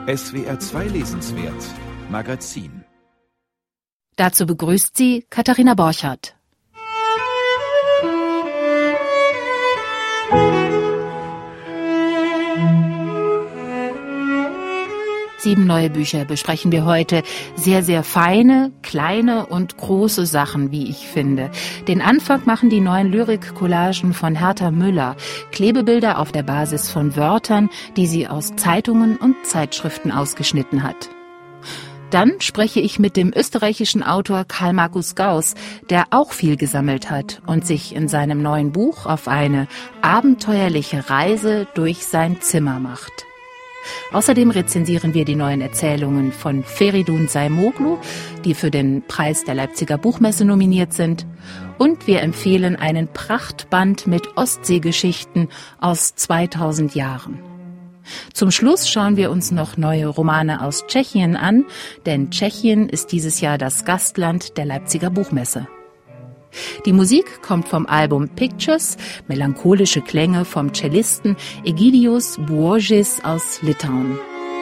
SWR 2 Lesenswert Magazin. Dazu begrüßt sie Katharina Borchardt. 7 neue Bücher besprechen wir heute. Sehr, sehr feine, kleine und große Sachen, wie ich finde. Den Anfang machen die neuen Lyrik-Collagen von Herta Müller. Klebebilder auf der Basis von Wörtern, die sie aus Zeitungen und Zeitschriften ausgeschnitten hat. Dann spreche ich mit dem österreichischen Autor Karl Markus Gauss, der auch viel gesammelt hat und sich in seinem neuen Buch auf eine abenteuerliche Reise durch sein Zimmer macht. Außerdem rezensieren wir die neuen Erzählungen von Feridun Zaimoglu, die für den Preis der Leipziger Buchmesse nominiert sind. Und wir empfehlen einen Prachtband mit Ostseegeschichten aus 2000 Jahren. Zum Schluss schauen wir uns noch neue Romane aus Tschechien an, denn Tschechien ist dieses Jahr das Gastland der Leipziger Buchmesse. Die Musik kommt vom Album Pictures, melancholische Klänge vom Cellisten Egidius Buožis aus Litauen.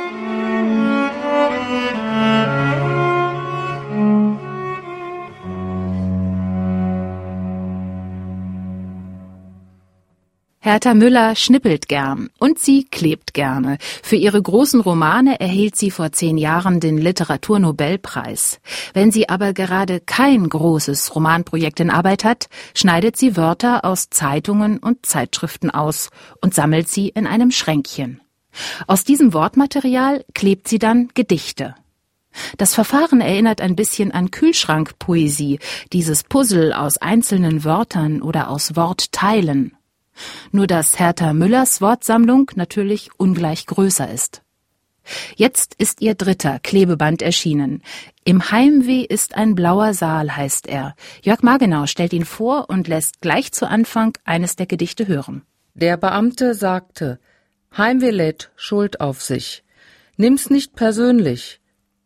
Herta Müller schnippelt gern und sie klebt gerne. Für ihre großen Romane erhielt sie vor 10 Jahren den Literaturnobelpreis. Wenn sie aber gerade kein großes Romanprojekt in Arbeit hat, schneidet sie Wörter aus Zeitungen und Zeitschriften aus und sammelt sie in einem Schränkchen. Aus diesem Wortmaterial klebt sie dann Gedichte. Das Verfahren erinnert ein bisschen an Kühlschrankpoesie, dieses Puzzle aus einzelnen Wörtern oder aus Wortteilen. Nur dass Herta Müllers Wortsammlung natürlich ungleich größer ist. Jetzt ist ihr 3. Klebeband erschienen. Im Heimweh ist ein blauer Saal, heißt er. Jörg Margenau stellt ihn vor und lässt gleich zu Anfang eines der Gedichte hören. Der Beamte sagte: Heimweh lädt Schuld auf sich. Nimm's nicht persönlich.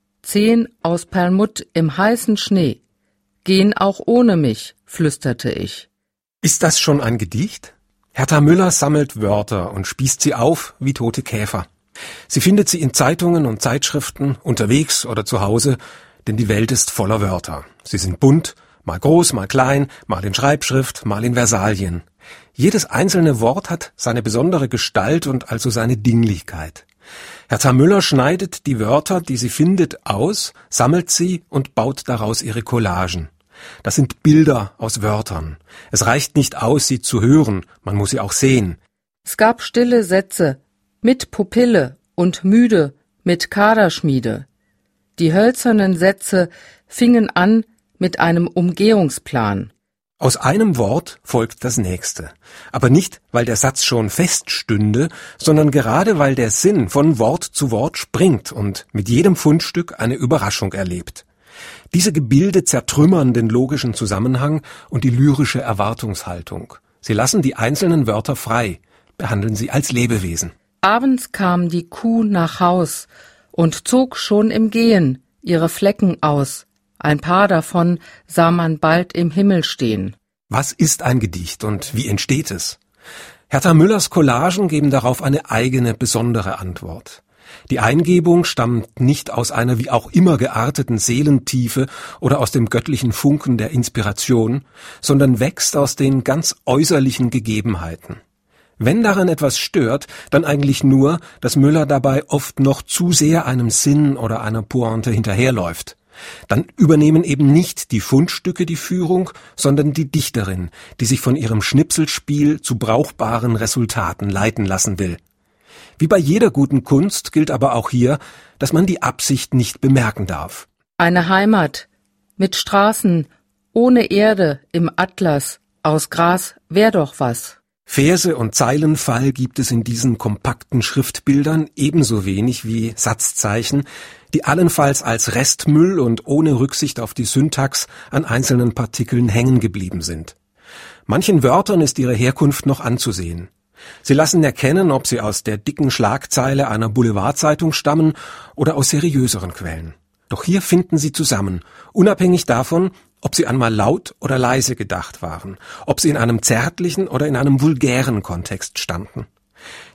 10 aus Perlmutt im heißen Schnee. Gehen auch ohne mich, flüsterte ich. Ist das schon ein Gedicht? Herta Müller sammelt Wörter und spießt sie auf wie tote Käfer. Sie findet sie in Zeitungen und Zeitschriften, unterwegs oder zu Hause, denn die Welt ist voller Wörter. Sie sind bunt, mal groß, mal klein, mal in Schreibschrift, mal in Versalien. Jedes einzelne Wort hat seine besondere Gestalt und also seine Dinglichkeit. Herta Müller schneidet die Wörter, die sie findet, aus, sammelt sie und baut daraus ihre Collagen. Das sind Bilder aus Wörtern. Es reicht nicht aus, sie zu hören, man muss sie auch sehen. Es gab stille Sätze, mit Pupille und müde, mit Kaderschmiede. Die hölzernen Sätze fingen an mit einem Umgehungsplan. Aus einem Wort folgt das nächste. Aber nicht, weil der Satz schon feststünde, sondern gerade, weil der Sinn von Wort zu Wort springt und mit jedem Fundstück eine Überraschung erlebt. Diese Gebilde zertrümmern den logischen Zusammenhang und die lyrische Erwartungshaltung. Sie lassen die einzelnen Wörter frei, behandeln sie als Lebewesen. Abends kam die Kuh nach Haus und zog schon im Gehen ihre Flecken aus. Ein paar davon sah man bald im Himmel stehen. Was ist ein Gedicht und wie entsteht es? Herta Müllers Collagen geben darauf eine eigene, besondere Antwort. Die Eingebung stammt nicht aus einer wie auch immer gearteten Seelentiefe oder aus dem göttlichen Funken der Inspiration, sondern wächst aus den ganz äußerlichen Gegebenheiten. Wenn daran etwas stört, dann eigentlich nur, dass Müller dabei oft noch zu sehr einem Sinn oder einer Pointe hinterherläuft. Dann übernehmen eben nicht die Fundstücke die Führung, sondern die Dichterin, die sich von ihrem Schnipselspiel zu brauchbaren Resultaten leiten lassen will. Wie bei jeder guten Kunst gilt aber auch hier, dass man die Absicht nicht bemerken darf. Eine Heimat mit Straßen, ohne Erde, im Atlas, aus Gras, wär doch was. Verse und Zeilenfall gibt es in diesen kompakten Schriftbildern ebenso wenig wie Satzzeichen, die allenfalls als Restmüll und ohne Rücksicht auf die Syntax an einzelnen Partikeln hängen geblieben sind. Manchen Wörtern ist ihre Herkunft noch anzusehen. Sie lassen erkennen, ob sie aus der dicken Schlagzeile einer Boulevardzeitung stammen oder aus seriöseren Quellen. Doch hier finden sie zusammen, unabhängig davon, ob sie einmal laut oder leise gedacht waren, ob sie in einem zärtlichen oder in einem vulgären Kontext standen.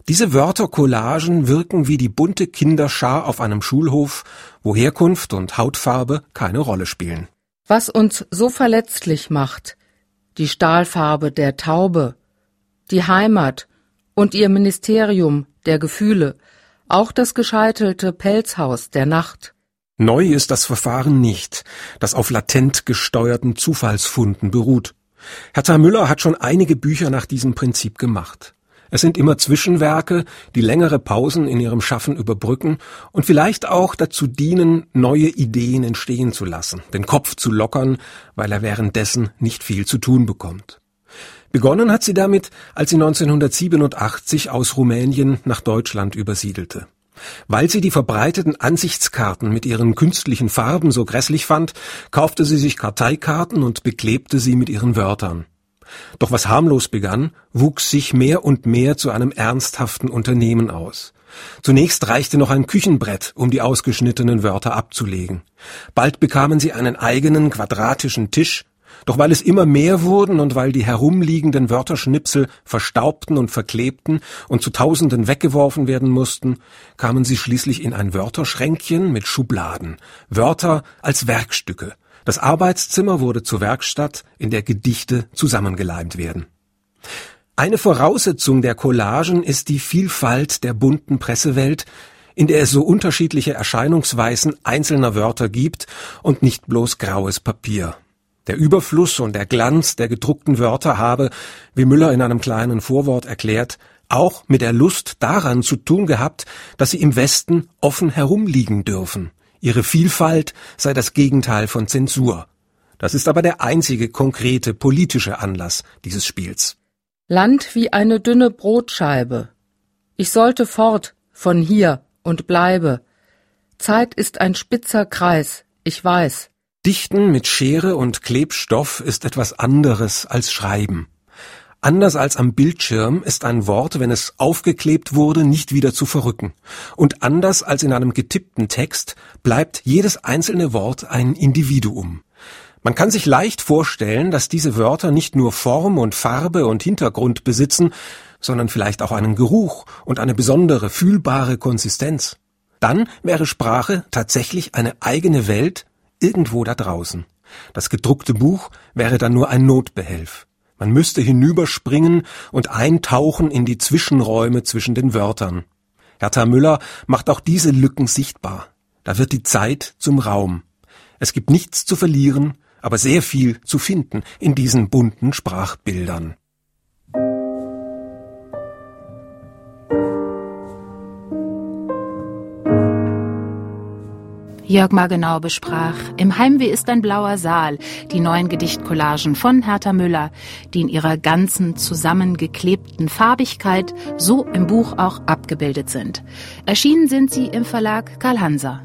Diese Wörtercollagen wirken wie die bunte Kinderschar auf einem Schulhof, wo Herkunft und Hautfarbe keine Rolle spielen. Was uns so verletzlich macht, die Stahlfarbe der Taube, die Heimat und ihr Ministerium der Gefühle, auch das gescheitelte Pelzhaus der Nacht. Neu ist das Verfahren nicht, das auf latent gesteuerten Zufallsfunden beruht. Hertha Müller hat schon einige Bücher nach diesem Prinzip gemacht. Es sind immer Zwischenwerke, die längere Pausen in ihrem Schaffen überbrücken und vielleicht auch dazu dienen, neue Ideen entstehen zu lassen, den Kopf zu lockern, weil er währenddessen nicht viel zu tun bekommt. Begonnen hat sie damit, als sie 1987 aus Rumänien nach Deutschland übersiedelte. Weil sie die verbreiteten Ansichtskarten mit ihren künstlichen Farben so grässlich fand, kaufte sie sich Karteikarten und beklebte sie mit ihren Wörtern. Doch was harmlos begann, wuchs sich mehr und mehr zu einem ernsthaften Unternehmen aus. Zunächst reichte noch ein Küchenbrett, um die ausgeschnittenen Wörter abzulegen. Bald bekamen sie einen eigenen quadratischen Tisch. Doch weil es immer mehr wurden und weil die herumliegenden Wörterschnipsel verstaubten und verklebten und zu Tausenden weggeworfen werden mussten, kamen sie schließlich in ein Wörterschränkchen mit Schubladen, Wörter als Werkstücke. Das Arbeitszimmer wurde zur Werkstatt, in der Gedichte zusammengeleimt werden. Eine Voraussetzung der Collagen ist die Vielfalt der bunten Pressewelt, in der es so unterschiedliche Erscheinungsweisen einzelner Wörter gibt und nicht bloß graues Papier. Der Überfluss und der Glanz der gedruckten Wörter habe, wie Müller in einem kleinen Vorwort erklärt, auch mit der Lust daran zu tun gehabt, dass sie im Westen offen herumliegen dürfen. Ihre Vielfalt sei das Gegenteil von Zensur. Das ist aber der einzige konkrete politische Anlass dieses Spiels. Land wie eine dünne Brotscheibe. Ich sollte fort von hier und bleibe. Zeit ist ein spitzer Kreis, ich weiß. Dichten mit Schere und Klebstoff ist etwas anderes als Schreiben. Anders als am Bildschirm ist ein Wort, wenn es aufgeklebt wurde, nicht wieder zu verrücken. Und anders als in einem getippten Text bleibt jedes einzelne Wort ein Individuum. Man kann sich leicht vorstellen, dass diese Wörter nicht nur Form und Farbe und Hintergrund besitzen, sondern vielleicht auch einen Geruch und eine besondere, fühlbare Konsistenz. Dann wäre Sprache tatsächlich eine eigene Welt, irgendwo da draußen. Das gedruckte Buch wäre dann nur ein Notbehelf. Man müsste hinüberspringen und eintauchen in die Zwischenräume zwischen den Wörtern. Hertha Müller macht auch diese Lücken sichtbar. Da wird die Zeit zum Raum. Es gibt nichts zu verlieren, aber sehr viel zu finden in diesen bunten Sprachbildern. Jörg Margenau besprach Im Heimweh ist ein blauer Saal, die neuen Gedichtcollagen von Hertha Müller, die in ihrer ganzen zusammengeklebten Farbigkeit so im Buch auch abgebildet sind. Erschienen sind sie im Verlag Karl Hanser.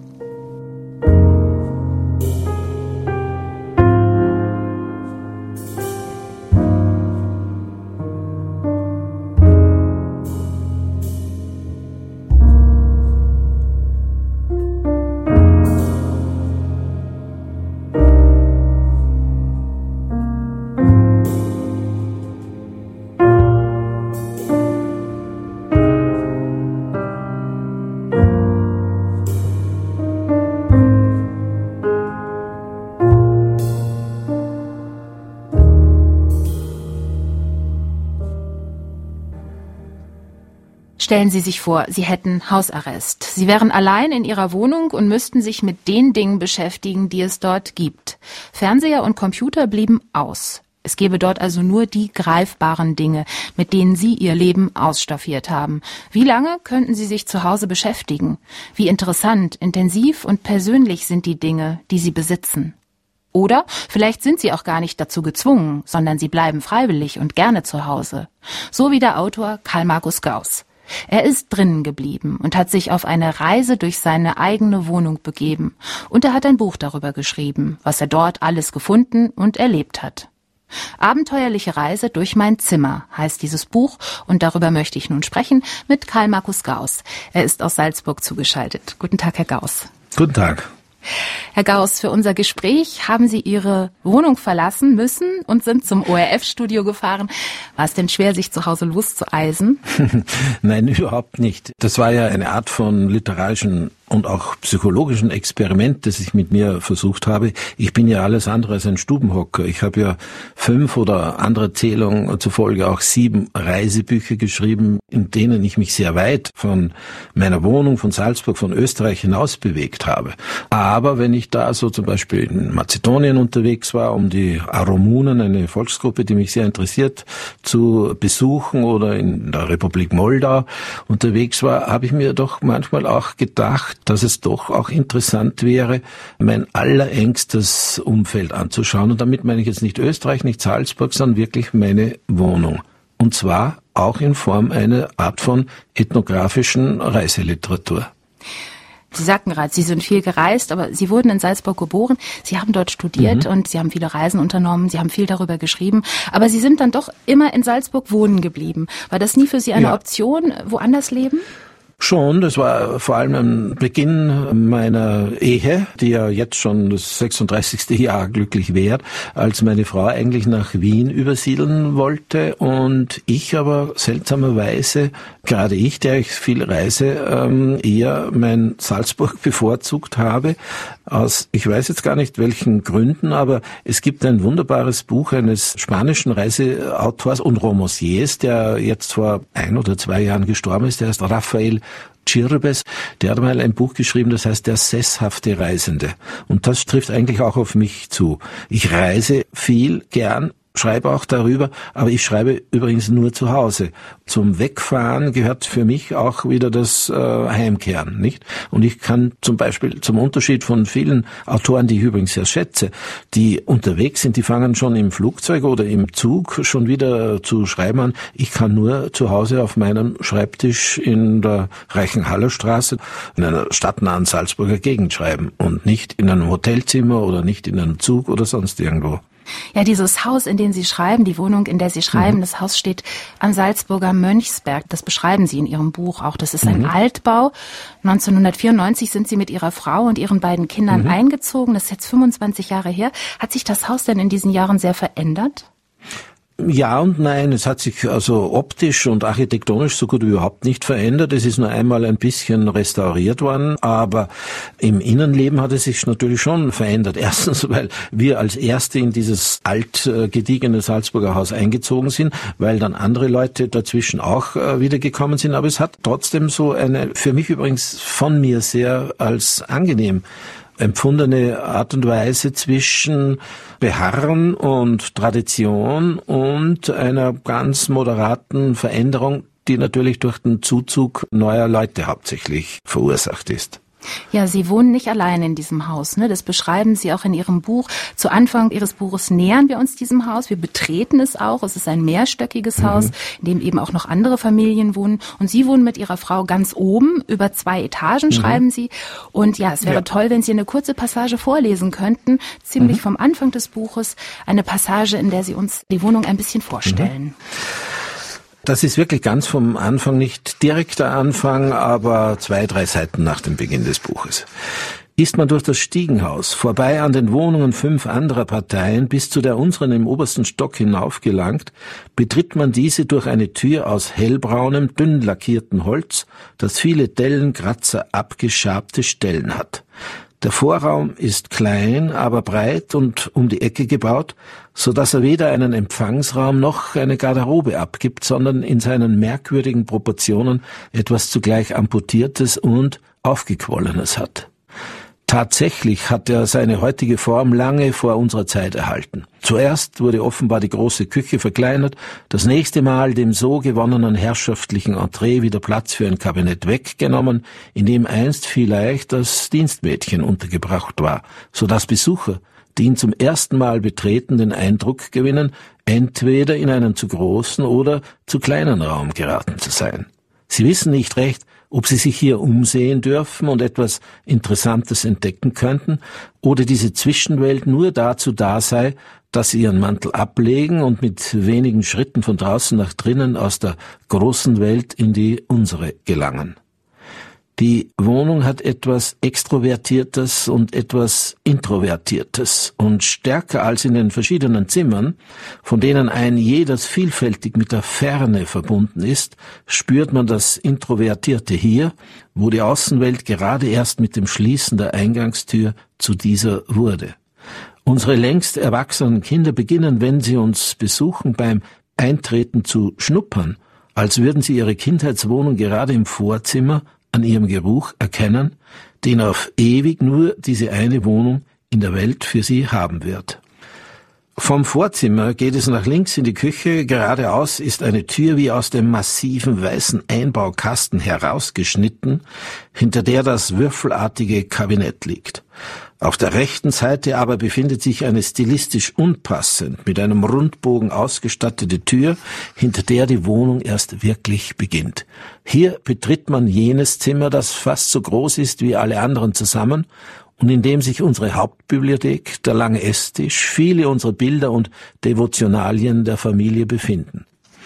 Stellen Sie sich vor, Sie hätten Hausarrest. Sie wären allein in Ihrer Wohnung und müssten sich mit den Dingen beschäftigen, die es dort gibt. Fernseher und Computer blieben aus. Es gäbe dort also nur die greifbaren Dinge, mit denen Sie Ihr Leben ausstaffiert haben. Wie lange könnten Sie sich zu Hause beschäftigen? Wie interessant, intensiv und persönlich sind die Dinge, die Sie besitzen? Oder vielleicht sind Sie auch gar nicht dazu gezwungen, sondern Sie bleiben freiwillig und gerne zu Hause. So wie der Autor Karl Markus Gauss. Er ist drinnen geblieben und hat sich auf eine Reise durch seine eigene Wohnung begeben. Und er hat ein Buch darüber geschrieben, was er dort alles gefunden und erlebt hat. Abenteuerliche Reise durch mein Zimmer heißt dieses Buch und darüber möchte ich nun sprechen mit Karl Markus Gauss. Er ist aus Salzburg zugeschaltet. Guten Tag, Herr Gauss. Guten Tag. Herr Gauss, für unser Gespräch haben Sie Ihre Wohnung verlassen müssen und sind zum ORF-Studio gefahren. War es denn schwer, sich zu Hause loszueisen? Nein, überhaupt nicht. Das war ja eine Art von literarischen und auch psychologischen Experiment, das ich mit mir versucht habe. Ich bin ja alles andere als ein Stubenhocker. Ich habe ja 5 oder andere Zählung zufolge auch 7 Reisebücher geschrieben, in denen ich mich sehr weit von meiner Wohnung, von Salzburg, von Österreich hinaus bewegt habe. Aber wenn ich da so zum Beispiel in Mazedonien unterwegs war, um die Aromunen, eine Volksgruppe, die mich sehr interessiert, zu besuchen, oder in der Republik Moldau unterwegs war, habe ich mir doch manchmal auch gedacht, dass es doch auch interessant wäre, mein allerengstes Umfeld anzuschauen. Und damit meine ich jetzt nicht Österreich, nicht Salzburg, sondern wirklich meine Wohnung. Und zwar auch in Form einer Art von ethnografischen Reiseliteratur. Sie sagten gerade, Sie sind viel gereist, aber Sie wurden in Salzburg geboren. Sie haben dort studiert und Sie haben viele Reisen unternommen. Sie haben viel darüber geschrieben. Aber Sie sind dann doch immer in Salzburg wohnen geblieben. War das nie für Sie eine Option, woanders leben? Schon, das war vor allem am Beginn meiner Ehe, die ja jetzt schon das 36. Jahr glücklich währt, als meine Frau eigentlich nach Wien übersiedeln wollte und ich aber seltsamerweise, gerade ich, der ich viel reise, eher mein Salzburg bevorzugt habe. Aus, ich weiß jetzt gar nicht welchen Gründen, aber es gibt ein wunderbares Buch eines spanischen Reiseautors und Romanciers, der jetzt vor 1 oder 2 Jahren gestorben ist, der heißt Rafael Chirbes, der hat mal ein Buch geschrieben, das heißt Der sesshafte Reisende. Und das trifft eigentlich auch auf mich zu. Ich reise viel, gern, schreibe auch darüber, aber ich schreibe übrigens nur zu Hause. Zum Wegfahren gehört für mich auch wieder das Heimkehren, nicht? Und ich kann zum Beispiel, zum Unterschied von vielen Autoren, die ich übrigens sehr schätze, die unterwegs sind, die fangen schon im Flugzeug oder im Zug schon wieder zu schreiben an. Ich kann nur zu Hause auf meinem Schreibtisch in der Reichenhaller Straße in einer stadtnahen Salzburger Gegend schreiben und nicht in einem Hotelzimmer oder nicht in einem Zug oder sonst irgendwo. Ja, dieses Haus, in dem Sie schreiben, die Wohnung, in der Sie schreiben, das Haus steht am Salzburger Mönchsberg. Das beschreiben Sie in Ihrem Buch auch. Das ist ein Altbau. 1994 sind Sie mit Ihrer Frau und Ihren beiden Kindern eingezogen. Das ist jetzt 25 Jahre her. Hat sich das Haus denn in diesen Jahren sehr verändert? Ja und nein, es hat sich also optisch und architektonisch so gut wie überhaupt nicht verändert. Es ist nur einmal ein bisschen restauriert worden, aber im Innenleben hat es sich natürlich schon verändert. Erstens, weil wir als Erste in dieses gediegene Salzburger Haus eingezogen sind, weil dann andere Leute dazwischen auch wieder gekommen sind, aber es hat trotzdem so eine, für mich übrigens von mir sehr als angenehm empfundene Art und Weise zwischen Beharren und Tradition und einer ganz moderaten Veränderung, die natürlich durch den Zuzug neuer Leute hauptsächlich verursacht ist. Ja, Sie wohnen nicht allein in diesem Haus, ne? Das beschreiben Sie auch in Ihrem Buch. Zu Anfang Ihres Buches nähern wir uns diesem Haus. Wir betreten es auch. Es ist ein mehrstöckiges Haus, in dem eben auch noch andere Familien wohnen. Und Sie wohnen mit Ihrer Frau ganz oben, über 2 Etagen, schreiben Sie. Und ja, es wäre toll, wenn Sie eine kurze Passage vorlesen könnten, ziemlich vom Anfang des Buches. Eine Passage, in der Sie uns die Wohnung ein bisschen vorstellen. Das ist wirklich ganz vom Anfang, nicht direkter Anfang, aber 2, 3 Seiten nach dem Beginn des Buches. Ist man durch das Stiegenhaus, vorbei an den Wohnungen 5 anderer Parteien, bis zu der unseren im obersten Stock hinaufgelangt, betritt man diese durch eine Tür aus hellbraunem, dünn lackierten Holz, das viele Dellen, Kratzer, abgeschabte Stellen hat. Der Vorraum ist klein, aber breit und um die Ecke gebaut, so dass er weder einen Empfangsraum noch eine Garderobe abgibt, sondern in seinen merkwürdigen Proportionen etwas zugleich Amputiertes und Aufgequollenes hat. Tatsächlich hat er seine heutige Form lange vor unserer Zeit erhalten. Zuerst wurde offenbar die große Küche verkleinert, das nächste Mal dem so gewonnenen herrschaftlichen Entree wieder Platz für ein Kabinett weggenommen, in dem einst vielleicht das Dienstmädchen untergebracht war, so dass Besucher, die ihn zum ersten Mal betreten, den Eindruck gewinnen, entweder in einen zu großen oder zu kleinen Raum geraten zu sein. Sie wissen nicht recht, ob sie sich hier umsehen dürfen und etwas Interessantes entdecken könnten, oder diese Zwischenwelt nur dazu da sei, dass sie ihren Mantel ablegen und mit wenigen Schritten von draußen nach drinnen aus der großen Welt in die unsere gelangen. Die Wohnung hat etwas Extrovertiertes und etwas Introvertiertes. Und stärker als in den verschiedenen Zimmern, von denen ein jedes vielfältig mit der Ferne verbunden ist, spürt man das Introvertierte hier, wo die Außenwelt gerade erst mit dem Schließen der Eingangstür zu dieser wurde. Unsere längst erwachsenen Kinder beginnen, wenn sie uns besuchen, beim Eintreten zu schnuppern, als würden sie ihre Kindheitswohnung gerade im Vorzimmer an ihrem Geruch erkennen, den auf ewig nur diese eine Wohnung in der Welt für sie haben wird. Vom Vorzimmer geht es nach links in die Küche, geradeaus ist eine Tür wie aus dem massiven weißen Einbaukasten herausgeschnitten, hinter der das würfelartige Kabinett liegt. Auf der rechten Seite aber befindet sich eine stilistisch unpassend mit einem Rundbogen ausgestattete Tür, hinter der die Wohnung erst wirklich beginnt. Hier betritt man jenes Zimmer, das fast so groß ist wie alle anderen zusammen und in dem sich unsere Hauptbibliothek, der lange Esstisch, viele unserer Bilder und Devotionalien der Familie befinden.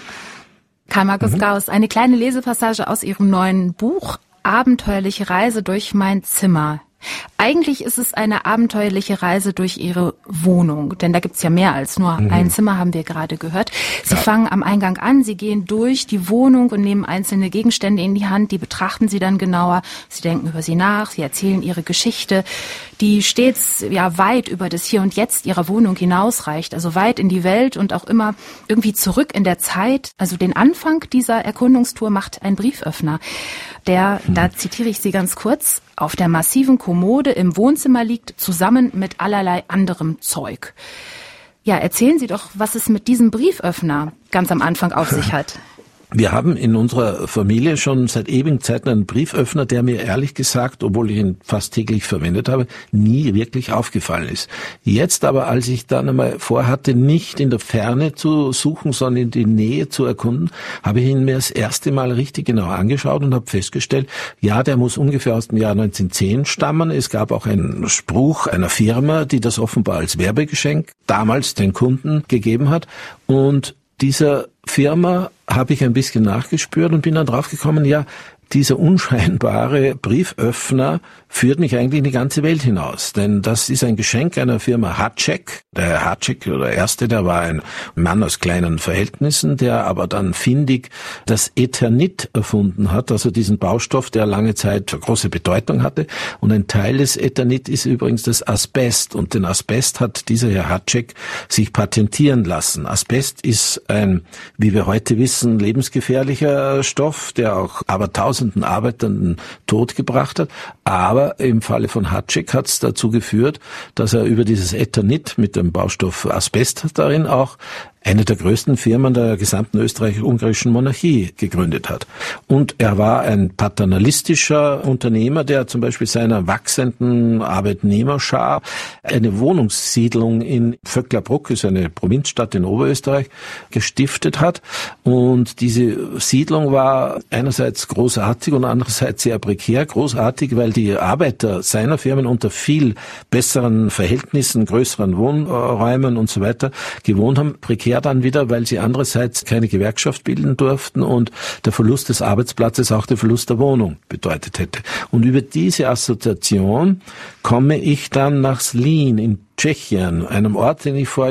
Karl Markus Gauss, eine kleine Lesepassage aus Ihrem neuen Buch Abenteuerliche Reise durch mein Zimmer. Eigentlich ist es eine abenteuerliche Reise durch Ihre Wohnung, denn da gibt's ja mehr als nur ein Zimmer, haben wir gerade gehört. Sie fangen am Eingang an, Sie gehen durch die Wohnung und nehmen einzelne Gegenstände in die Hand, die betrachten Sie dann genauer, Sie denken über sie nach, Sie erzählen Ihre Geschichte, die stets weit über das Hier und Jetzt Ihrer Wohnung hinausreicht, also weit in die Welt und auch immer irgendwie zurück in der Zeit. Also den Anfang dieser Erkundungstour macht ein Brieföffner, der, da zitiere ich Sie ganz kurz, auf der massiven Kommode im Wohnzimmer liegt, zusammen mit allerlei anderem Zeug. Ja, erzählen Sie doch, was es mit diesem Brieföffner ganz am Anfang auf sich hat. Wir haben in unserer Familie schon seit ewigen Zeiten einen Brieföffner, der mir ehrlich gesagt, obwohl ich ihn fast täglich verwendet habe, nie wirklich aufgefallen ist. Jetzt aber, als ich dann einmal vorhatte, nicht in der Ferne zu suchen, sondern in die Nähe zu erkunden, habe ich ihn mir das erste Mal richtig genau angeschaut und habe festgestellt, ja, der muss ungefähr aus dem Jahr 1910 stammen. Es gab auch einen Spruch einer Firma, die das offenbar als Werbegeschenk damals den Kunden gegeben hat. Und dieser Firma habe ich ein bisschen nachgespürt und bin dann draufgekommen, ja, dieser unscheinbare Brieföffner führt mich eigentlich in die ganze Welt hinaus. Denn das ist ein Geschenk einer Firma Hacek. Der Herr Hacek, der Erste, der war ein Mann aus kleinen Verhältnissen, der aber dann findig das Eternit erfunden hat, also diesen Baustoff, der lange Zeit große Bedeutung hatte. Und ein Teil des Eternit ist übrigens das Asbest. Und den Asbest hat dieser Herr Hacek sich patentieren lassen. Asbest ist ein, wie wir heute wissen, lebensgefährlicher Stoff, der auch aber tausenden Arbeitern Tod gebracht hat. Aber im Falle von Hacek hat es dazu geführt, dass er über dieses Eternit mit dem Baustoff Asbest darin auch eine der größten Firmen der gesamten österreichisch-ungarischen Monarchie gegründet hat. Und er war ein paternalistischer Unternehmer, der zum Beispiel seiner wachsenden Arbeitnehmerschar eine Wohnungssiedlung in Vöcklerbruck, ist eine Provinzstadt in Oberösterreich, gestiftet hat. Und diese Siedlung war einerseits großartig und andererseits sehr prekär. Großartig, weil die Arbeiter seiner Firmen unter viel besseren Verhältnissen, größeren Wohnräumen und so weiter gewohnt haben. Prekär dann wieder, weil sie andererseits keine Gewerkschaft bilden durften und der Verlust des Arbeitsplatzes auch der Verlust der Wohnung bedeutet hätte. Und über diese Assoziation komme ich dann nach Zlín in Tschechien, einem Ort, den ich vor,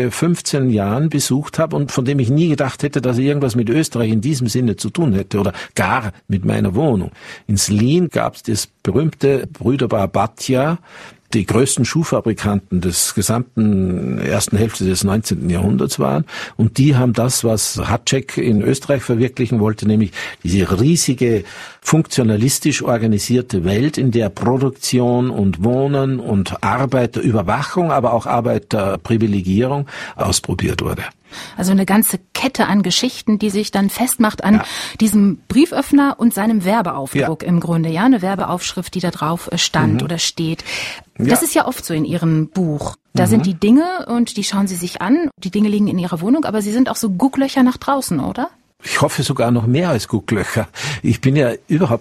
15 Jahren besucht habe und von dem ich nie gedacht hätte, dass er irgendwas mit Österreich in diesem Sinne zu tun hätte oder gar mit meiner Wohnung. In Zlín gab es das berühmte Brüderpaar Batya, die größten Schuhfabrikanten des gesamten ersten Hälfte des 19. Jahrhunderts waren. Und die haben das, was Hacek in Österreich verwirklichen wollte, nämlich diese riesige, funktionalistisch organisierte Welt, in der Produktion und Wohnen und Arbeiterüberwachung, aber auch Arbeiterprivilegierung ausprobiert wurde. Also eine ganze Kette an Geschichten, die sich dann festmacht an diesem Brieföffner und seinem Werbeaufdruck im Grunde. Ja, eine Werbeaufschrift, die da drauf stand oder steht. Das ist ja oft so in Ihrem Buch. Da sind die Dinge und die schauen Sie sich an. Die Dinge liegen in Ihrer Wohnung, aber sie sind auch so Gucklöcher nach draußen, oder? Ich hoffe sogar noch mehr als Gucklöcher. Ich bin ja überhaupt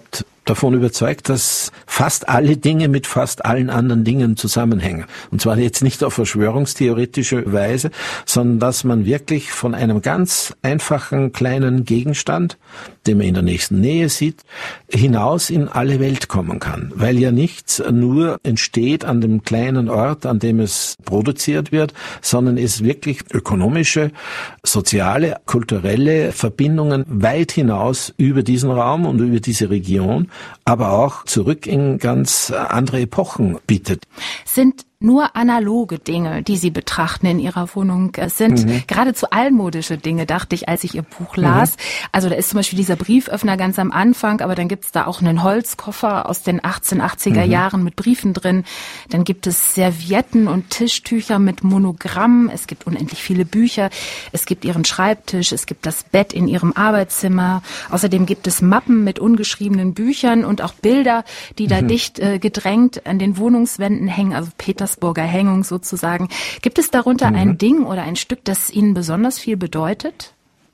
davon überzeugt, dass fast alle Dinge mit fast allen anderen Dingen zusammenhängen. Und zwar jetzt nicht auf verschwörungstheoretische Weise, sondern dass man wirklich von einem ganz einfachen kleinen Gegenstand, den man in der nächsten Nähe sieht, hinaus in alle Welt kommen kann. Weil ja nichts nur entsteht an dem kleinen Ort, an dem es produziert wird, sondern es wirklich ökonomische, soziale, kulturelle Verbindungen weit hinaus über diesen Raum und über diese Region, aber auch zurück in ganz andere Epochen bietet. Sind nur analoge Dinge, die Sie betrachten in Ihrer Wohnung. Es sind geradezu altmodische Dinge, dachte ich, als ich Ihr Buch las. Also da ist zum Beispiel dieser Brieföffner ganz am Anfang, aber dann gibt es da auch einen Holzkoffer aus den 1880er Jahren mit Briefen drin. Dann gibt es Servietten und Tischtücher mit Monogramm. Es gibt unendlich viele Bücher. Es gibt Ihren Schreibtisch. Es gibt das Bett in Ihrem Arbeitszimmer. Außerdem gibt es Mappen mit ungeschriebenen Büchern und auch Bilder, die da dicht gedrängt an den Wohnungswänden hängen, also Petersburger Hängung sozusagen. Gibt es darunter ein Ding oder ein Stück, das Ihnen besonders viel bedeutet?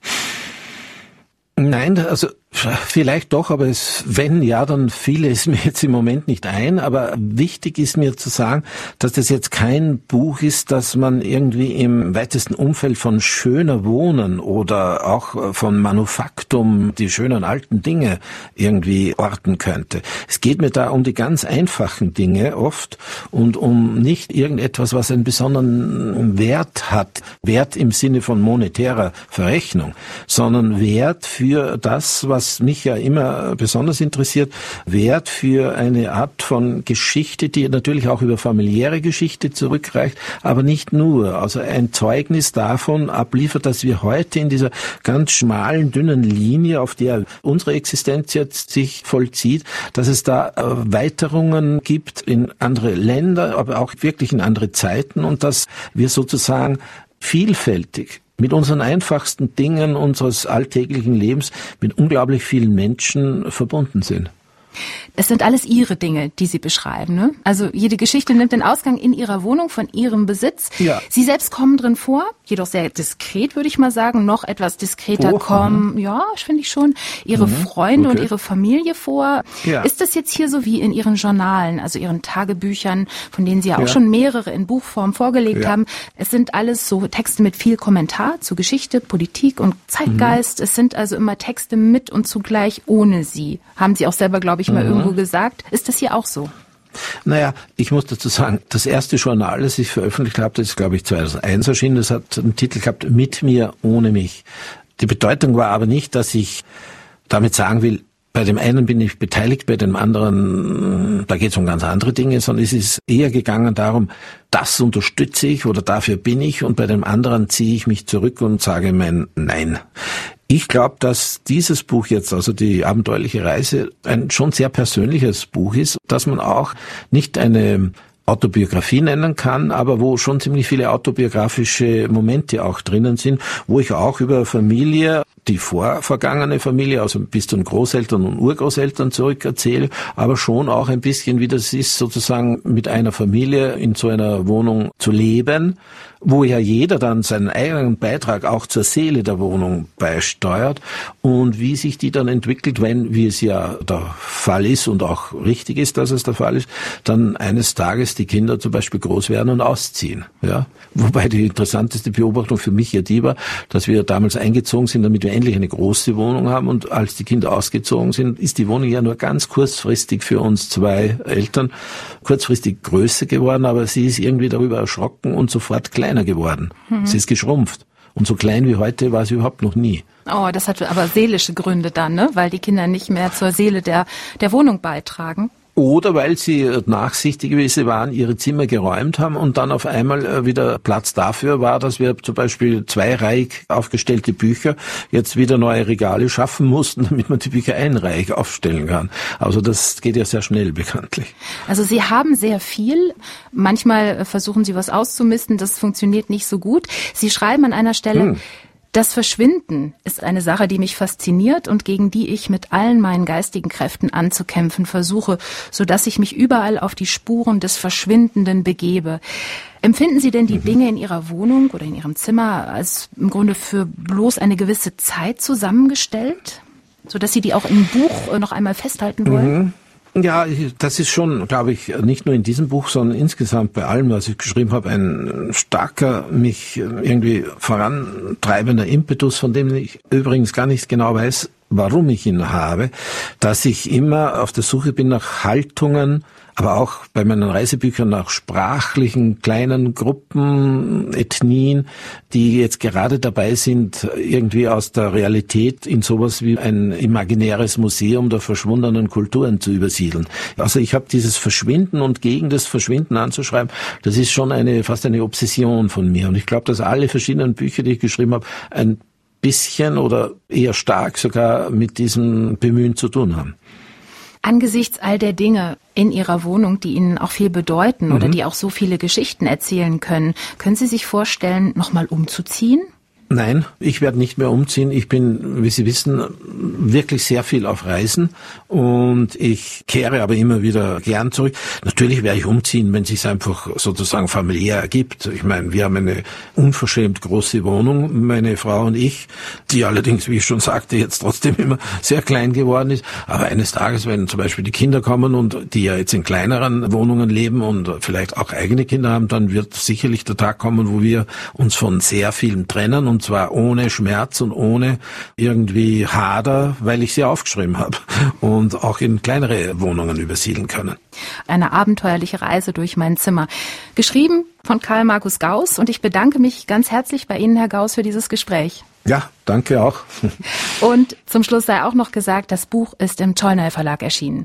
Nein, also vielleicht doch, aber wenn ja, dann fiel es mir jetzt im Moment nicht ein. Aber wichtig ist mir zu sagen, dass das jetzt kein Buch ist, das man irgendwie im weitesten Umfeld von schöner Wohnen oder auch von Manufaktum, die schönen alten Dinge irgendwie orten könnte. Es geht mir da um die ganz einfachen Dinge oft und um nicht irgendetwas, was einen besonderen Wert hat. Wert im Sinne von monetärer Verrechnung, sondern Wert für das, was mich ja immer besonders interessiert, Wert für eine Art von Geschichte, die natürlich auch über familiäre Geschichte zurückreicht, aber nicht nur. Also ein Zeugnis davon abliefert, dass wir heute in dieser ganz schmalen, dünnen Linie, auf der unsere Existenz jetzt sich vollzieht, dass es da Erweiterungen gibt in andere Länder, aber auch wirklich in andere Zeiten und dass wir sozusagen vielfältig mit unseren einfachsten Dingen unseres alltäglichen Lebens mit unglaublich vielen Menschen verbunden sind. Es sind alles Ihre Dinge, die Sie beschreiben, ne? Also jede Geschichte nimmt den Ausgang in Ihrer Wohnung von Ihrem Besitz. Ja. Sie selbst kommen drin vor, jedoch sehr diskret, würde ich mal sagen. Noch etwas diskreter kommen, ja, finde ich schon, Ihre Freunde und Ihre Familie vor. Ja. Ist das jetzt hier so wie in Ihren Journalen, also Ihren Tagebüchern, von denen Sie ja auch schon mehrere in Buchform vorgelegt haben? Es sind alles so Texte mit viel Kommentar zu Geschichte, Politik und Zeitgeist. Es sind also immer Texte mit und zugleich ohne Sie. Haben Sie auch selber, glaube ich, mal irgendwo gesagt. Ist das hier auch so? Naja, ich muss dazu sagen, das erste Journal, das ich veröffentlicht habe, das ist, glaube ich, 2001 erschienen, das hat einen Titel gehabt, Mit mir, ohne mich. Die Bedeutung war aber nicht, dass ich damit sagen will, bei dem einen bin ich beteiligt, bei dem anderen, da geht es um ganz andere Dinge, sondern es ist eher gegangen darum, das unterstütze ich oder dafür bin ich und bei dem anderen ziehe ich mich zurück und sage mein Nein. Ich glaube, dass dieses Buch jetzt, also die abenteuerliche Reise, ein schon sehr persönliches Buch ist, dass man auch nicht eine Autobiografie nennen kann, aber wo schon ziemlich viele autobiografische Momente auch drinnen sind, wo ich auch über Familie, die vorvergangene Familie, also bis zu den Großeltern und Urgroßeltern zurück erzähle, aber schon auch ein bisschen, wie das ist, sozusagen mit einer Familie in so einer Wohnung zu leben, wo ja jeder dann seinen eigenen Beitrag auch zur Seele der Wohnung beisteuert und wie sich die dann entwickelt, wenn, wie es ja der Fall ist und auch richtig ist, dass es der Fall ist, dann eines Tages die Kinder zum Beispiel groß werden und ausziehen. Ja, wobei die interessanteste Beobachtung für mich ja die war, dass wir damals eingezogen sind, damit wir endlich eine große Wohnung haben und als die Kinder ausgezogen sind, ist die Wohnung ja nur ganz kurzfristig für uns zwei Eltern kurzfristig größer geworden, aber sie ist irgendwie darüber erschrocken und sofort kleiner geworden. Sie ist geschrumpft. Und so klein wie heute war sie überhaupt noch nie. Oh, das hat aber seelische Gründe dann, ne? Weil die Kinder nicht mehr zur Seele der Wohnung beitragen. Oder weil sie nachsichtig, wie sie waren, ihre Zimmer geräumt haben und dann auf einmal wieder Platz dafür war, dass wir zum Beispiel zweireihig aufgestellte Bücher jetzt wieder neue Regale schaffen mussten, damit man die Bücher einreihig aufstellen kann. Also das geht ja sehr schnell bekanntlich. Also Sie haben sehr viel. Manchmal versuchen Sie was auszumisten, das funktioniert nicht so gut. Sie schreiben an einer Stelle, das Verschwinden ist eine Sache, die mich fasziniert und gegen die ich mit allen meinen geistigen Kräften anzukämpfen versuche, sodass ich mich überall auf die Spuren des Verschwindenden begebe. Empfinden Sie denn die Dinge in Ihrer Wohnung oder in Ihrem Zimmer als im Grunde für bloß eine gewisse Zeit zusammengestellt? sodass Sie die auch im Buch noch einmal festhalten wollen? Ja, das ist schon, glaube ich, nicht nur in diesem Buch, sondern insgesamt bei allem, was ich geschrieben habe, ein starker, mich irgendwie vorantreibender Impetus, von dem ich übrigens gar nicht genau weiß, warum ich ihn habe, dass ich immer auf der Suche bin nach Haltungen, aber auch bei meinen Reisebüchern nach sprachlichen kleinen Gruppen, Ethnien, die jetzt gerade dabei sind, irgendwie aus der Realität in sowas wie ein imaginäres Museum der verschwundenen Kulturen zu übersiedeln. Also ich habe dieses Verschwinden und gegen das Verschwinden anzuschreiben, das ist schon fast eine Obsession von mir. Und ich glaube, dass alle verschiedenen Bücher, die ich geschrieben habe, ein bisschen oder eher stark sogar mit diesem Bemühen zu tun haben. Angesichts all der Dinge in Ihrer Wohnung, die Ihnen auch viel bedeuten oder die auch so viele Geschichten erzählen können Sie sich vorstellen, nochmal umzuziehen? Nein, ich werde nicht mehr umziehen. Ich bin, wie Sie wissen, wirklich sehr viel auf Reisen und ich kehre aber immer wieder gern zurück. Natürlich werde ich umziehen, wenn es sich einfach sozusagen familiär ergibt. Ich meine, wir haben eine unverschämt große Wohnung, meine Frau und ich, die allerdings, wie ich schon sagte, jetzt trotzdem immer sehr klein geworden ist. Aber eines Tages, wenn zum Beispiel die Kinder kommen und die ja jetzt in kleineren Wohnungen leben und vielleicht auch eigene Kinder haben, dann wird sicherlich der Tag kommen, wo wir uns von sehr vielen trennen und zwar ohne Schmerz und ohne irgendwie Hader, weil ich sie aufgeschrieben habe und auch in kleinere Wohnungen übersiedeln können. Eine abenteuerliche Reise durch mein Zimmer. Geschrieben von Karl Markus Gauss und ich bedanke mich ganz herzlich bei Ihnen, Herr Gauss, für dieses Gespräch. Ja, danke auch. Und zum Schluss sei auch noch gesagt, das Buch ist im Tolnay Verlag erschienen.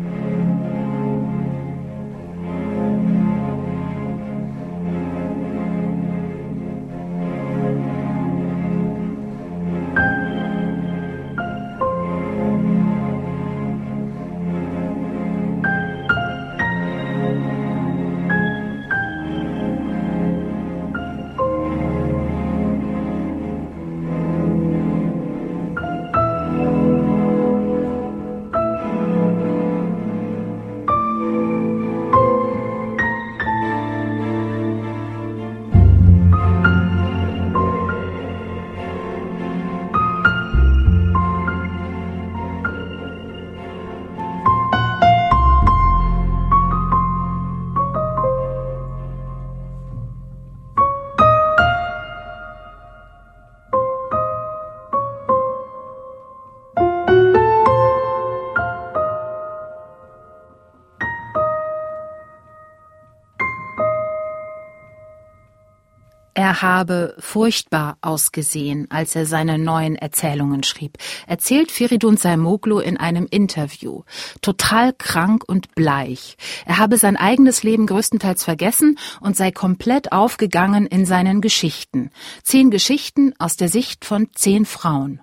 Er habe furchtbar ausgesehen, als er seine neuen Erzählungen schrieb, erzählt Feridun Zaimoglu in einem Interview. Total krank und bleich. Er habe sein eigenes Leben größtenteils vergessen und sei komplett aufgegangen in seinen Geschichten. 10 Geschichten aus der Sicht von 10 Frauen.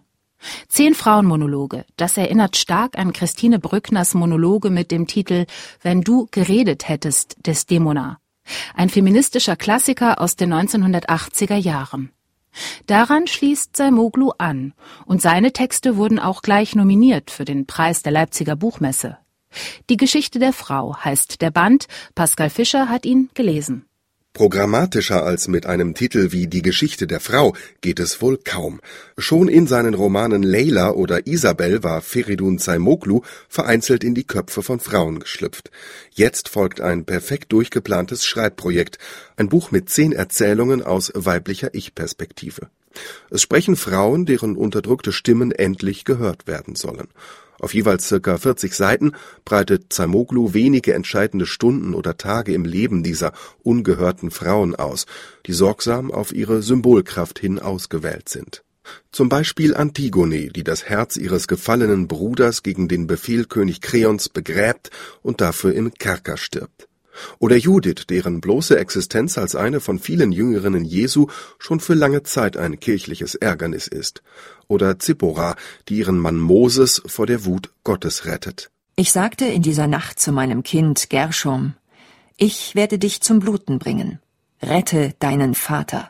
10 Frauenmonologe. Das erinnert stark an Christine Brückners Monologe mit dem Titel »Wenn du geredet hättest« Desdemona. Ein feministischer Klassiker aus den 1980er Jahren. Daran schließt Zaimoglu an und seine Texte wurden auch gleich nominiert für den Preis der Leipziger Buchmesse. Die Geschichte der Frau heißt der Band, Pascal Fischer hat ihn gelesen. Programmatischer als mit einem Titel wie Die Geschichte der Frau geht es wohl kaum. Schon in seinen Romanen Leila oder Isabel war Feridun Zaimoglu vereinzelt in die Köpfe von Frauen geschlüpft. Jetzt folgt ein perfekt durchgeplantes Schreibprojekt, ein Buch mit 10 Erzählungen aus weiblicher Ich-Perspektive. Es sprechen Frauen, deren unterdrückte Stimmen endlich gehört werden sollen. Auf jeweils circa 40 Seiten breitet Zaimoglu wenige entscheidende Stunden oder Tage im Leben dieser ungehörten Frauen aus, die sorgsam auf ihre Symbolkraft hin ausgewählt sind. Zum Beispiel Antigone, die das Herz ihres gefallenen Bruders gegen den Befehl König Kreons begräbt und dafür im Kerker stirbt. Oder Judith, deren bloße Existenz als eine von vielen Jüngerinnen Jesu schon für lange Zeit ein kirchliches Ärgernis ist. Oder Zippora, die ihren Mann Moses vor der Wut Gottes rettet. Ich sagte in dieser Nacht zu meinem Kind Gershom, ich werde dich zum Bluten bringen. Rette deinen Vater.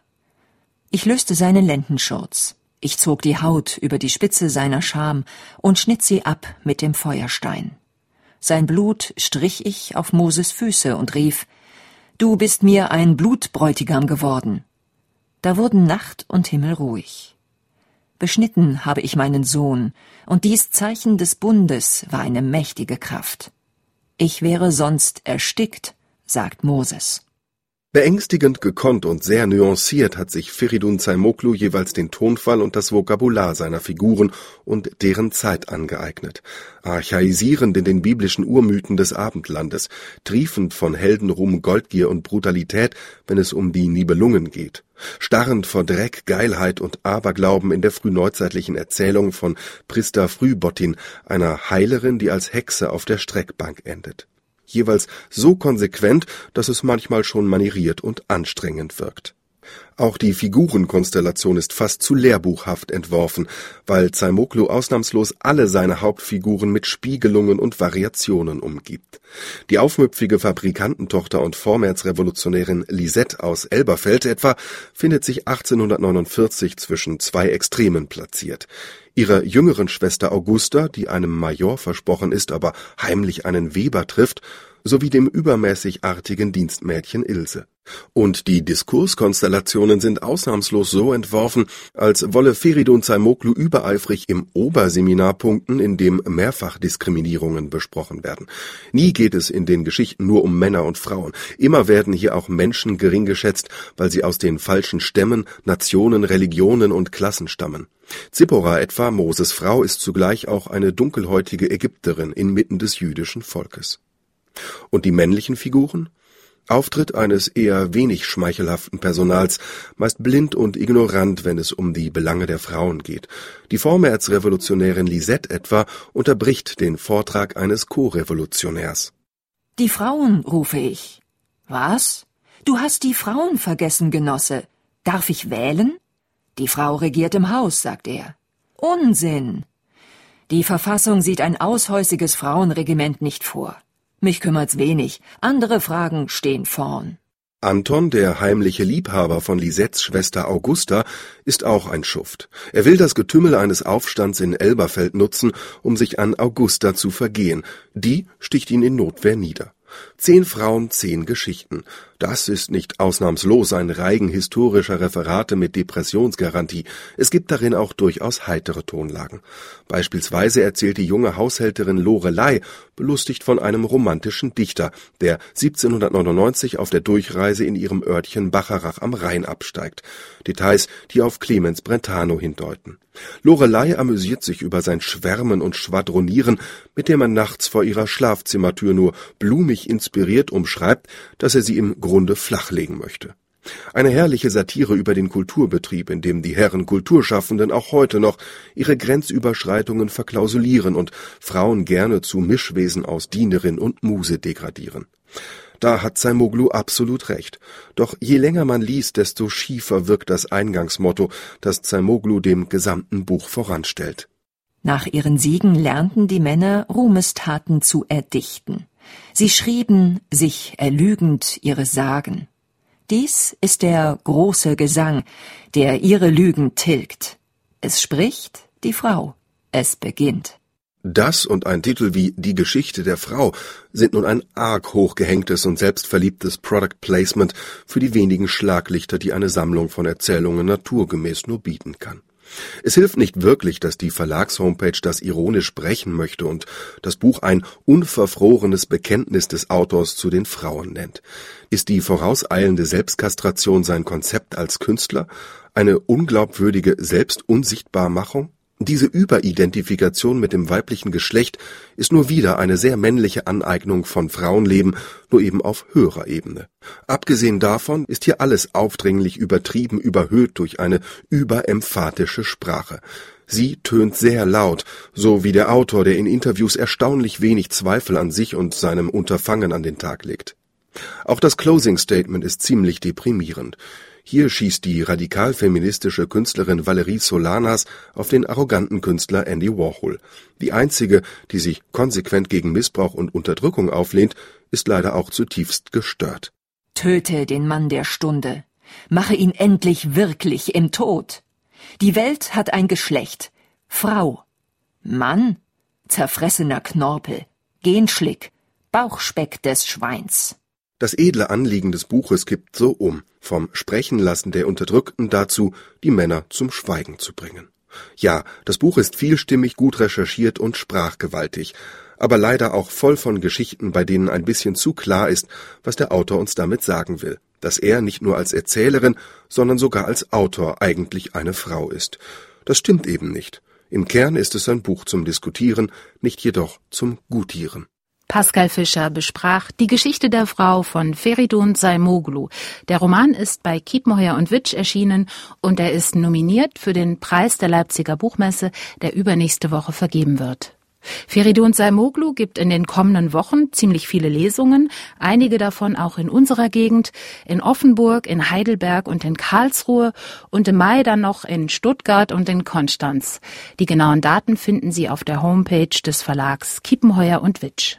Ich löste seinen Lendenschurz. Ich zog die Haut über die Spitze seiner Scham und schnitt sie ab mit dem Feuerstein. Sein Blut strich ich auf Moses Füße und rief, »Du bist mir ein Blutbräutigam geworden.« Da wurden Nacht und Himmel ruhig. Beschnitten habe ich meinen Sohn, und dies Zeichen des Bundes war eine mächtige Kraft. Ich wäre sonst erstickt, sagt Moses. Beängstigend gekonnt und sehr nuanciert hat sich Feridun Zaimoklu jeweils den Tonfall und das Vokabular seiner Figuren und deren Zeit angeeignet. Archaisierend in den biblischen Urmythen des Abendlandes, triefend von Heldenruhm, Goldgier und Brutalität, wenn es um die Nibelungen geht. Starrend vor Dreck, Geilheit und Aberglauben in der frühneuzeitlichen Erzählung von Prista Frühbottin, einer Heilerin, die als Hexe auf der Streckbank endet. Jeweils so konsequent, dass es manchmal schon manieriert und anstrengend wirkt. Auch die Figurenkonstellation ist fast zu lehrbuchhaft entworfen, weil Zaimoklu ausnahmslos alle seine Hauptfiguren mit Spiegelungen und Variationen umgibt. Die aufmüpfige Fabrikantentochter und Vormärzrevolutionärin Lisette aus Elberfeld etwa findet sich 1849 zwischen zwei Extremen platziert. Ihrer jüngeren Schwester Augusta, die einem Major versprochen ist, aber heimlich einen Weber trifft, sowie dem übermäßig artigen Dienstmädchen Ilse. Und die Diskurskonstellationen sind ausnahmslos so entworfen, als wolle Feridun Zaimoklu übereifrig im Oberseminar punkten, in dem Mehrfachdiskriminierungen besprochen werden. Nie geht es in den Geschichten nur um Männer und Frauen. Immer werden hier auch Menschen gering geschätzt, weil sie aus den falschen Stämmen, Nationen, Religionen und Klassen stammen. Zippora etwa, Moses Frau, ist zugleich auch eine dunkelhäutige Ägypterin inmitten des jüdischen Volkes. Und die männlichen Figuren? Auftritt eines eher wenig schmeichelhaften Personals, meist blind und ignorant, wenn es um die Belange der Frauen geht. Die Vormärzrevolutionärin Lisette etwa unterbricht den Vortrag eines Co-Revolutionärs. Die Frauen, rufe ich. Was? Du hast die Frauen vergessen, Genosse. Darf ich wählen? Die Frau regiert im Haus, sagt er. Unsinn! Die Verfassung sieht ein aushäusiges Frauenregiment nicht vor. Mich kümmert's wenig, andere Fragen stehen vorn. Anton, der heimliche Liebhaber von Lisettes Schwester Augusta, ist auch ein Schuft. Er will das Getümmel eines Aufstands in Elberfeld nutzen, um sich an Augusta zu vergehen. Die sticht ihn in Notwehr nieder. 10 Frauen, 10 Geschichten. Das ist nicht ausnahmslos ein Reigen historischer Referate mit Depressionsgarantie. Es gibt darin auch durchaus heitere Tonlagen. Beispielsweise erzählt die junge Haushälterin Lorelei, belustigt von einem romantischen Dichter, der 1799 auf der Durchreise in ihrem Örtchen Bacharach am Rhein absteigt. Details, die auf Clemens Brentano hindeuten. Lorelei amüsiert sich über sein Schwärmen und Schwadronieren, mit dem er nachts vor ihrer Schlafzimmertür nur blumig inspiriert umschreibt, dass er sie im Grunde flachlegen möchte. Eine herrliche Satire über den Kulturbetrieb, in dem die Herren Kulturschaffenden auch heute noch ihre Grenzüberschreitungen verklausulieren und Frauen gerne zu Mischwesen aus Dienerin und Muse degradieren. Da hat Zaimoklu absolut recht. Doch je länger man liest, desto schiefer wirkt das Eingangsmotto, das Zaimoklu dem gesamten Buch voranstellt. Nach ihren Siegen lernten die Männer Ruhmestaten zu erdichten. Sie schrieben, sich erlügend ihre Sagen. Dies ist der große Gesang, der ihre Lügen tilgt. Es spricht die Frau, es beginnt. Das und ein Titel wie Die Geschichte der Frau sind nun ein arg hochgehängtes und selbstverliebtes Product Placement für die wenigen Schlaglichter, die eine Sammlung von Erzählungen naturgemäß nur bieten kann. Es hilft nicht wirklich, dass die Verlagshomepage das ironisch brechen möchte und das Buch ein unverfrorenes Bekenntnis des Autors zu den Frauen nennt. Ist die vorauseilende Selbstkastration sein Konzept als Künstler? Eine unglaubwürdige Selbstunsichtbarmachung? Diese Überidentifikation mit dem weiblichen Geschlecht ist nur wieder eine sehr männliche Aneignung von Frauenleben, nur eben auf höherer Ebene. Abgesehen davon ist hier alles aufdringlich übertrieben überhöht durch eine überemphatische Sprache. Sie tönt sehr laut, so wie der Autor, der in Interviews erstaunlich wenig Zweifel an sich und seinem Unterfangen an den Tag legt. Auch das Closing Statement ist ziemlich deprimierend. Hier schießt die radikal-feministische Künstlerin Valerie Solanas auf den arroganten Künstler Andy Warhol. Die einzige, die sich konsequent gegen Missbrauch und Unterdrückung auflehnt, ist leider auch zutiefst gestört. Töte den Mann der Stunde. Mache ihn endlich wirklich im Tod. Die Welt hat ein Geschlecht. Frau. Mann. Zerfressener Knorpel. Genschlick. Bauchspeck des Schweins. Das edle Anliegen des Buches kippt so um, vom Sprechenlassen der Unterdrückten dazu, die Männer zum Schweigen zu bringen. Ja, das Buch ist vielstimmig, gut recherchiert und sprachgewaltig, aber leider auch voll von Geschichten, bei denen ein bisschen zu klar ist, was der Autor uns damit sagen will, dass er nicht nur als Erzählerin, sondern sogar als Autor eigentlich eine Frau ist. Das stimmt eben nicht. Im Kern ist es ein Buch zum Diskutieren, nicht jedoch zum Gutieren. Pascal Fischer besprach Die Geschichte der Frau von Feridun Saimoglu. Der Roman ist bei Kiepenheuer & Witsch erschienen und er ist nominiert für den Preis der Leipziger Buchmesse, der übernächste Woche vergeben wird. Feridun Saimoglu gibt in den kommenden Wochen ziemlich viele Lesungen, einige davon auch in unserer Gegend, in Offenburg, in Heidelberg und in Karlsruhe und im Mai dann noch in Stuttgart und in Konstanz. Die genauen Daten finden Sie auf der Homepage des Verlags Kiepenheuer & Witsch.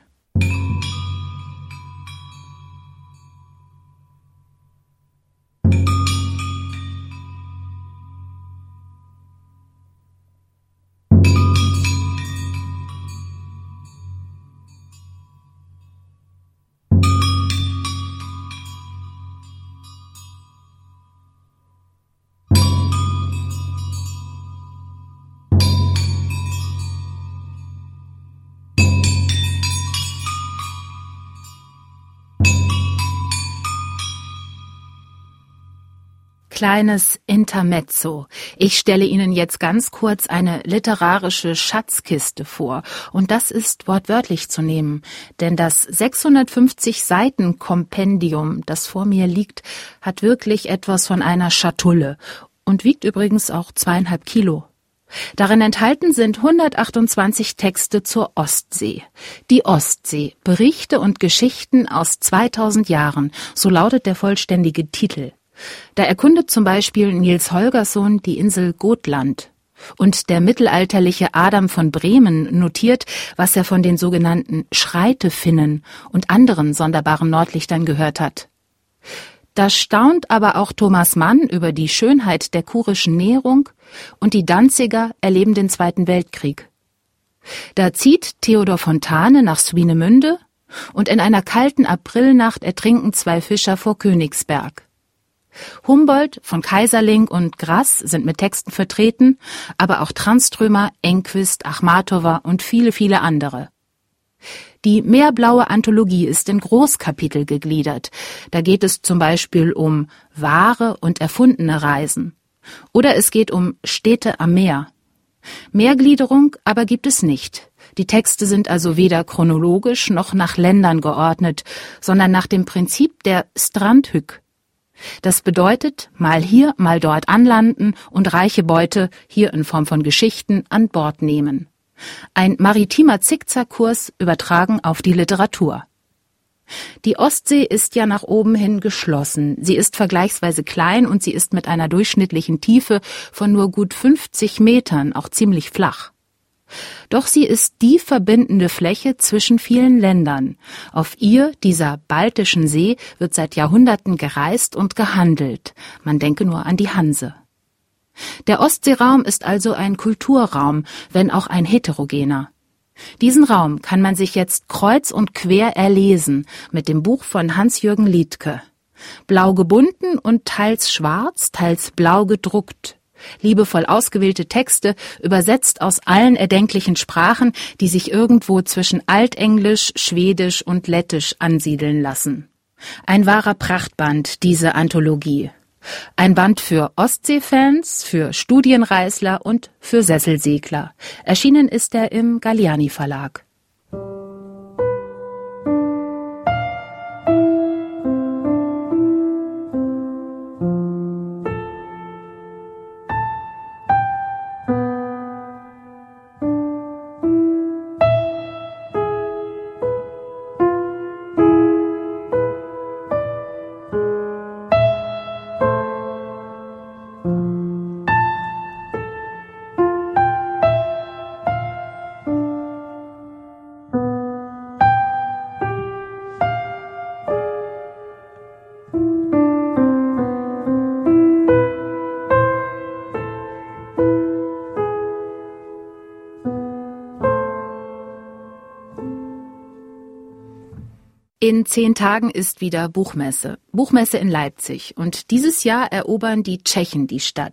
Kleines Intermezzo. Ich stelle Ihnen jetzt ganz kurz eine literarische Schatzkiste vor. Und das ist wortwörtlich zu nehmen. Denn das 650 Seiten Kompendium, das vor mir liegt, hat wirklich etwas von einer Schatulle und wiegt übrigens auch 2,5 Kilo. Darin enthalten sind 128 Texte zur Ostsee. Die Ostsee, Berichte und Geschichten aus 2000 Jahren, so lautet der vollständige Titel. Da erkundet zum Beispiel Niels Holgersson die Insel Gotland. Und der mittelalterliche Adam von Bremen notiert, was er von den sogenannten Schreitefinnen und anderen sonderbaren Nordlichtern gehört hat. Da staunt aber auch Thomas Mann über die Schönheit der kurischen Nährung und die Danziger erleben den Zweiten Weltkrieg. Da zieht Theodor Fontane nach Swinemünde und in einer kalten Aprilnacht ertrinken 2 Fischer vor Königsberg. Humboldt, von Kaiserling und Grass sind mit Texten vertreten, aber auch Tranströmer, Enquist, Achmatova und viele, viele andere. Die Meerblaue Anthologie ist in Großkapitel gegliedert. Da geht es zum Beispiel um wahre und erfundene Reisen. Oder es geht um Städte am Meer. Mehrgliederung aber gibt es nicht. Die Texte sind also weder chronologisch noch nach Ländern geordnet, sondern nach dem Prinzip der Strandhück. Das bedeutet, mal hier, mal dort anlanden und reiche Beute, hier in Form von Geschichten, an Bord nehmen. Ein maritimer Zickzackkurs übertragen auf die Literatur. Die Ostsee ist ja nach oben hin geschlossen. Sie ist vergleichsweise klein und sie ist mit einer durchschnittlichen Tiefe von nur gut 50 Metern auch ziemlich flach. Doch sie ist die verbindende Fläche zwischen vielen Ländern. Auf ihr, dieser Baltischen See, wird seit Jahrhunderten gereist und gehandelt. Man denke nur an die Hanse. Der Ostseeraum ist also ein Kulturraum, wenn auch ein heterogener. Diesen Raum kann man sich jetzt kreuz und quer erlesen mit dem Buch von Hans-Jürgen Liedtke. Blau gebunden und teils schwarz, teils blau gedruckt. Liebevoll ausgewählte Texte, übersetzt aus allen erdenklichen Sprachen, die sich irgendwo zwischen Altenglisch, Schwedisch und Lettisch ansiedeln lassen. Ein wahrer Prachtband, diese Anthologie. Ein Band für Ostseefans, für Studienreisler und für Sesselsegler. Erschienen ist er im Galliani Verlag. In 10 Tagen ist wieder Buchmesse. Buchmesse in Leipzig. Und dieses Jahr erobern die Tschechen die Stadt.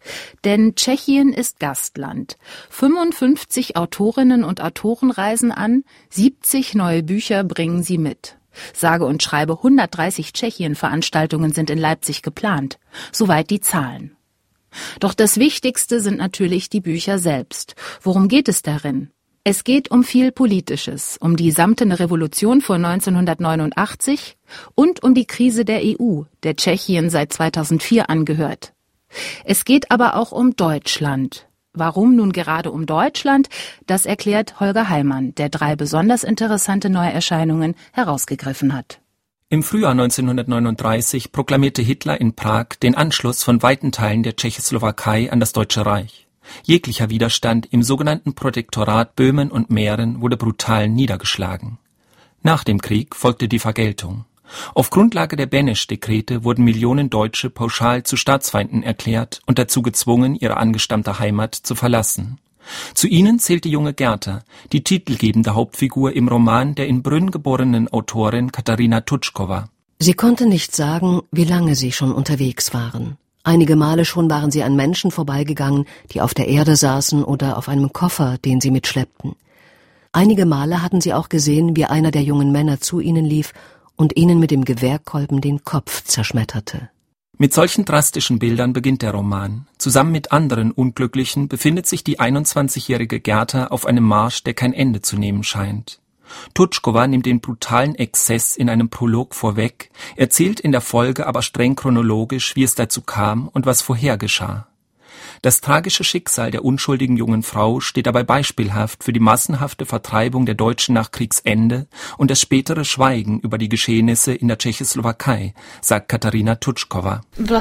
Denn Tschechien ist Gastland. 55 Autorinnen und Autoren reisen an, 70 neue Bücher bringen sie mit. Sage und schreibe 130 Tschechien-Veranstaltungen sind in Leipzig geplant. Soweit die Zahlen. Doch das Wichtigste sind natürlich die Bücher selbst. Worum geht es darin? Es geht um viel Politisches, um die samtene Revolution vor 1989 und um die Krise der EU, der Tschechien seit 2004 angehört. Es geht aber auch um Deutschland. Warum nun gerade um Deutschland? Das erklärt Holger Heimann, der 3 besonders interessante Neuerscheinungen herausgegriffen hat. Im Frühjahr 1939 proklamierte Hitler in Prag den Anschluss von weiten Teilen der Tschechoslowakei an das Deutsche Reich. Jeglicher Widerstand im sogenannten Protektorat Böhmen und Mähren wurde brutal niedergeschlagen. Nach dem Krieg folgte die Vergeltung. Auf Grundlage der Benesch-Dekrete wurden Millionen Deutsche pauschal zu Staatsfeinden erklärt und dazu gezwungen, ihre angestammte Heimat zu verlassen. Zu ihnen zählte junge Gerta, die titelgebende Hauptfigur im Roman der in Brünn geborenen Autorin Katarina Tutschkova. Sie konnte nicht sagen, wie lange sie schon unterwegs waren. Einige Male schon waren sie an Menschen vorbeigegangen, die auf der Erde saßen oder auf einem Koffer, den sie mitschleppten. Einige Male hatten sie auch gesehen, wie einer der jungen Männer zu ihnen lief und ihnen mit dem Gewehrkolben den Kopf zerschmetterte. Mit solchen drastischen Bildern beginnt der Roman. Zusammen mit anderen Unglücklichen befindet sich die 21-jährige Gerta auf einem Marsch, der kein Ende zu nehmen scheint. Tutschkova nimmt den brutalen Exzess in einem Prolog vorweg, erzählt in der Folge aber streng chronologisch, wie es dazu kam und was vorher geschah. Das tragische Schicksal der unschuldigen jungen Frau steht dabei beispielhaft für die massenhafte Vertreibung der Deutschen nach Kriegsende und das spätere Schweigen über die Geschehnisse in der Tschechoslowakei, sagt Katarina Tutschkova. Bei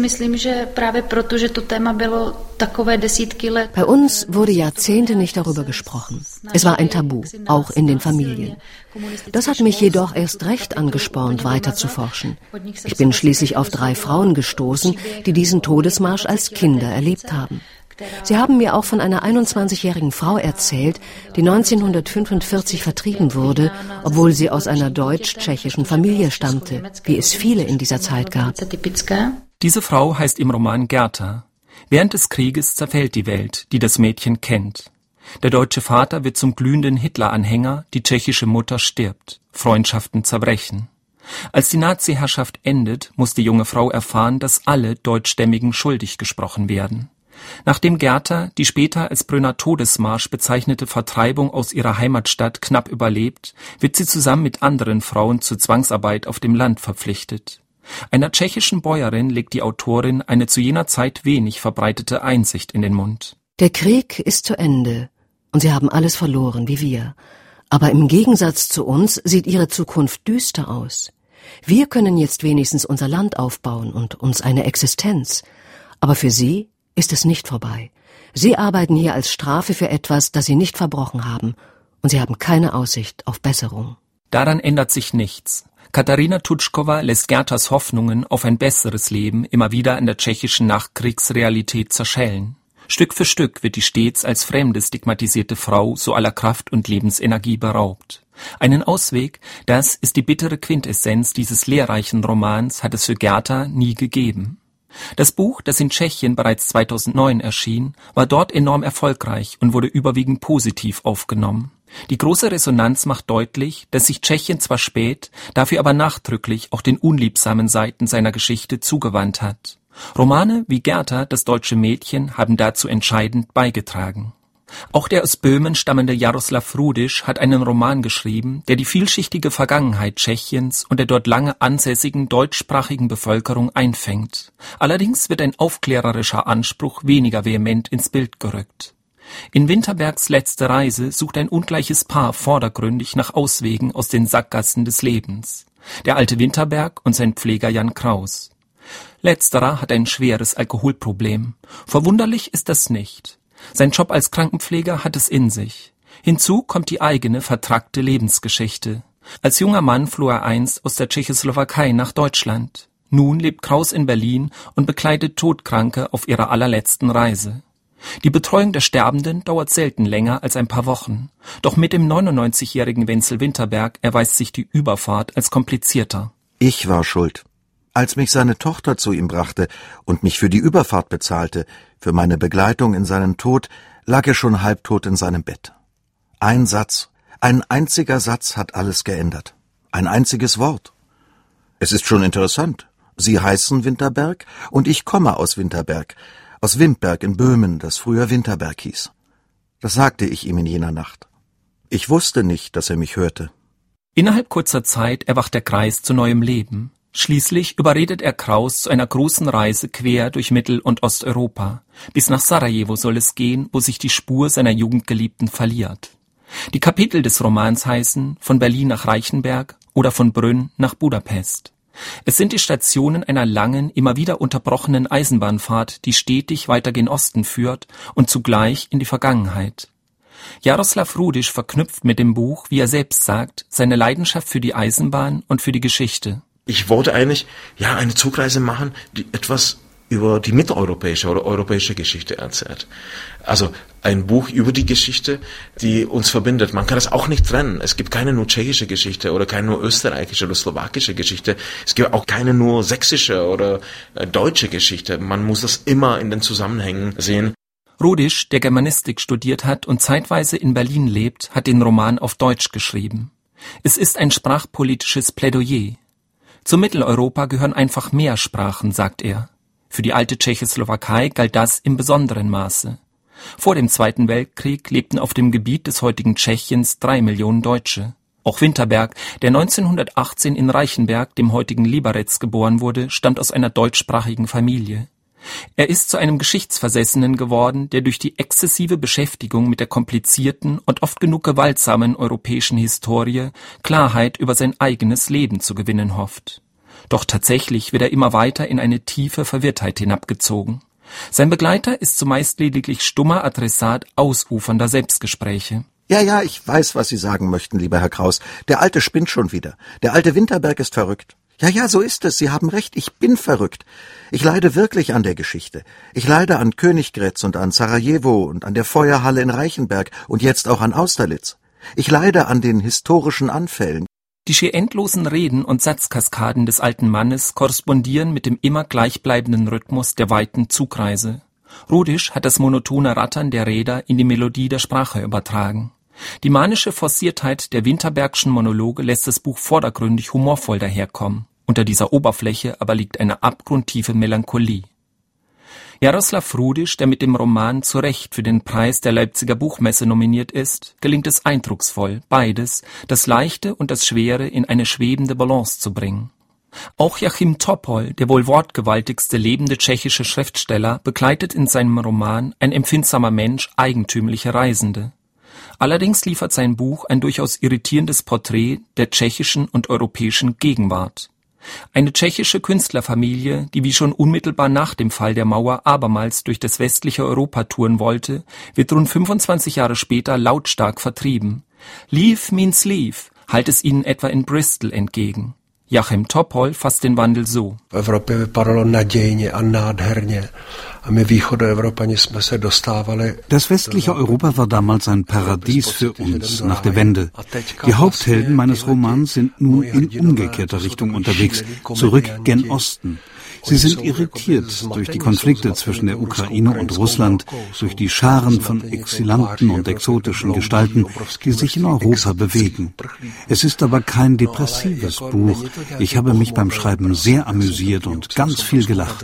uns wurde Jahrzehnte nicht darüber gesprochen. Es war ein Tabu, auch in den Familien. Das hat mich jedoch erst recht angespornt, weiter zu forschen. Ich bin schließlich auf 3 Frauen gestoßen, die diesen Todesmarsch als Kinder erlebt haben. Sie haben mir auch von einer 21-jährigen Frau erzählt, die 1945 vertrieben wurde, obwohl sie aus einer deutsch-tschechischen Familie stammte, wie es viele in dieser Zeit gab. Diese Frau heißt im Roman Gerta. Während des Krieges zerfällt die Welt, die das Mädchen kennt. Der deutsche Vater wird zum glühenden Hitler-Anhänger, die tschechische Mutter stirbt, Freundschaften zerbrechen. Als die Nazi-Herrschaft endet, muss die junge Frau erfahren, dass alle Deutschstämmigen schuldig gesprochen werden. Nachdem Gerta die später als Brünner Todesmarsch bezeichnete Vertreibung aus ihrer Heimatstadt knapp überlebt, wird sie zusammen mit anderen Frauen zur Zwangsarbeit auf dem Land verpflichtet. Einer tschechischen Bäuerin legt die Autorin eine zu jener Zeit wenig verbreitete Einsicht in den Mund. Der Krieg ist zu Ende und sie haben alles verloren, wie wir. Aber im Gegensatz zu uns sieht ihre Zukunft düster aus. Wir können jetzt wenigstens unser Land aufbauen und uns eine Existenz. Aber für sie ist es nicht vorbei. Sie arbeiten hier als Strafe für etwas, das sie nicht verbrochen haben. Und sie haben keine Aussicht auf Besserung. Daran ändert sich nichts. Katarina Tutschkova lässt Gertas Hoffnungen auf ein besseres Leben immer wieder an der tschechischen Nachkriegsrealität zerschellen. Stück für Stück wird die stets als fremde stigmatisierte Frau so aller Kraft und Lebensenergie beraubt. Einen Ausweg, das ist die bittere Quintessenz dieses lehrreichen Romans, hat es für Gerta nie gegeben. Das Buch, das in Tschechien bereits 2009 erschien, war dort enorm erfolgreich und wurde überwiegend positiv aufgenommen. Die große Resonanz macht deutlich, dass sich Tschechien zwar spät, dafür aber nachdrücklich auch den unliebsamen Seiten seiner Geschichte zugewandt hat. Romane wie Gerta, das deutsche Mädchen, haben dazu entscheidend beigetragen. Auch der aus Böhmen stammende Jaroslav Rudisch hat einen Roman geschrieben, der die vielschichtige Vergangenheit Tschechiens und der dort lange ansässigen deutschsprachigen Bevölkerung einfängt. Allerdings wird ein aufklärerischer Anspruch weniger vehement ins Bild gerückt. In Winterbergs Letzte Reise sucht ein ungleiches Paar vordergründig nach Auswegen aus den Sackgassen des Lebens. Der alte Winterberg und sein Pfleger Jan Kraus. Letzterer hat ein schweres Alkoholproblem. Verwunderlich ist das nicht. Sein Job als Krankenpfleger hat es in sich. Hinzu kommt die eigene vertrackte Lebensgeschichte. Als junger Mann floh er einst aus der Tschechoslowakei nach Deutschland. Nun lebt Kraus in Berlin und begleitet Todkranke auf ihrer allerletzten Reise. Die Betreuung der Sterbenden dauert selten länger als ein paar Wochen. Doch mit dem 99-jährigen Wenzel Winterberg erweist sich die Überfahrt als komplizierter. Ich war schuld. Als mich seine Tochter zu ihm brachte und mich für die Überfahrt bezahlte, für meine Begleitung in seinen Tod, lag er schon halbtot in seinem Bett. Ein Satz, ein einziger Satz hat alles geändert. Ein einziges Wort. Es ist schon interessant. Sie heißen Winterberg und ich komme aus Winterberg, aus Windberg in Böhmen, das früher Winterberg hieß. Das sagte ich ihm in jener Nacht. Ich wusste nicht, dass er mich hörte. Innerhalb kurzer Zeit erwacht der Kreis zu neuem Leben. Schließlich überredet er Kraus zu einer großen Reise quer durch Mittel- und Osteuropa. Bis nach Sarajevo soll es gehen, wo sich die Spur seiner Jugendgeliebten verliert. Die Kapitel des Romans heißen »Von Berlin nach Reichenberg« oder »Von Brünn nach Budapest«. Es sind die Stationen einer langen, immer wieder unterbrochenen Eisenbahnfahrt, die stetig weiter gen Osten führt und zugleich in die Vergangenheit. Jaroslav Rudisch verknüpft mit dem Buch, wie er selbst sagt, seine Leidenschaft für die Eisenbahn und für die Geschichte. Ich wollte eigentlich eine Zugreise machen, die etwas über die mitteleuropäische oder europäische Geschichte erzählt. Also ein Buch über die Geschichte, die uns verbindet. Man kann das auch nicht trennen. Es gibt keine nur tschechische Geschichte oder keine nur österreichische oder slowakische Geschichte. Es gibt auch keine nur sächsische oder deutsche Geschichte. Man muss das immer in den Zusammenhängen sehen. Rudisch, der Germanistik studiert hat und zeitweise in Berlin lebt, hat den Roman auf Deutsch geschrieben. Es ist ein sprachpolitisches Plädoyer. Zu Mitteleuropa gehören einfach mehr Sprachen, sagt er. Für die alte Tschechoslowakei galt das im besonderen Maße. Vor dem Zweiten Weltkrieg lebten auf dem Gebiet des heutigen Tschechiens 3 Millionen Deutsche. Auch Winterberg, der 1918 in Reichenberg, dem heutigen Liberec, geboren wurde, stammt aus einer deutschsprachigen Familie. Er ist zu einem Geschichtsversessenen geworden, der durch die exzessive Beschäftigung mit der komplizierten und oft genug gewaltsamen europäischen Historie Klarheit über sein eigenes Leben zu gewinnen hofft. Doch tatsächlich wird er immer weiter in eine tiefe Verwirrtheit hinabgezogen. Sein Begleiter ist zumeist lediglich stummer Adressat ausufernder Selbstgespräche. Ja, ich weiß, was Sie sagen möchten, lieber Herr Kraus. Der Alte spinnt schon wieder. Der alte Winterberg ist verrückt. Ja, so ist es. Sie haben recht. Ich bin verrückt. Ich leide wirklich an der Geschichte. Ich leide an Königgrätz und an Sarajevo und an der Feuerhalle in Reichenberg und jetzt auch an Austerlitz. Ich leide an den historischen Anfällen. Die schier endlosen Reden und Satzkaskaden des alten Mannes korrespondieren mit dem immer gleichbleibenden Rhythmus der weiten Zugreise. Rudisch hat das monotone Rattern der Räder in die Melodie der Sprache übertragen. Die manische Forciertheit der Winterbergschen Monologe lässt das Buch vordergründig humorvoll daherkommen. Unter dieser Oberfläche aber liegt eine abgrundtiefe Melancholie. Jaroslav Rudisch, der mit dem Roman zu Recht für den Preis der Leipziger Buchmesse nominiert ist, gelingt es eindrucksvoll, beides, das Leichte und das Schwere, in eine schwebende Balance zu bringen. Auch Jachim Topol, der wohl wortgewaltigste lebende tschechische Schriftsteller, begleitet in seinem Roman ein empfindsamer Mensch eigentümliche Reisende. Allerdings liefert sein Buch ein durchaus irritierendes Porträt der tschechischen und europäischen Gegenwart. Eine tschechische Künstlerfamilie, die wie schon unmittelbar nach dem Fall der Mauer abermals durch das westliche Europa touren wollte, wird rund 25 Jahre später lautstark vertrieben. Leave means leave, hallt es ihnen etwa in Bristol entgegen. Jachim Topol fasst den Wandel so. Das westliche Europa war damals ein Paradies für uns nach der Wende. Die Haupthelden meines Romans sind nun in umgekehrter Richtung unterwegs, zurück gen Osten. Sie sind irritiert durch die Konflikte zwischen der Ukraine und Russland, durch die Scharen von Exilanten und exotischen Gestalten, die sich in Europa bewegen. Es ist aber kein depressives Buch. Ich habe mich beim Schreiben sehr amüsiert und ganz viel gelacht.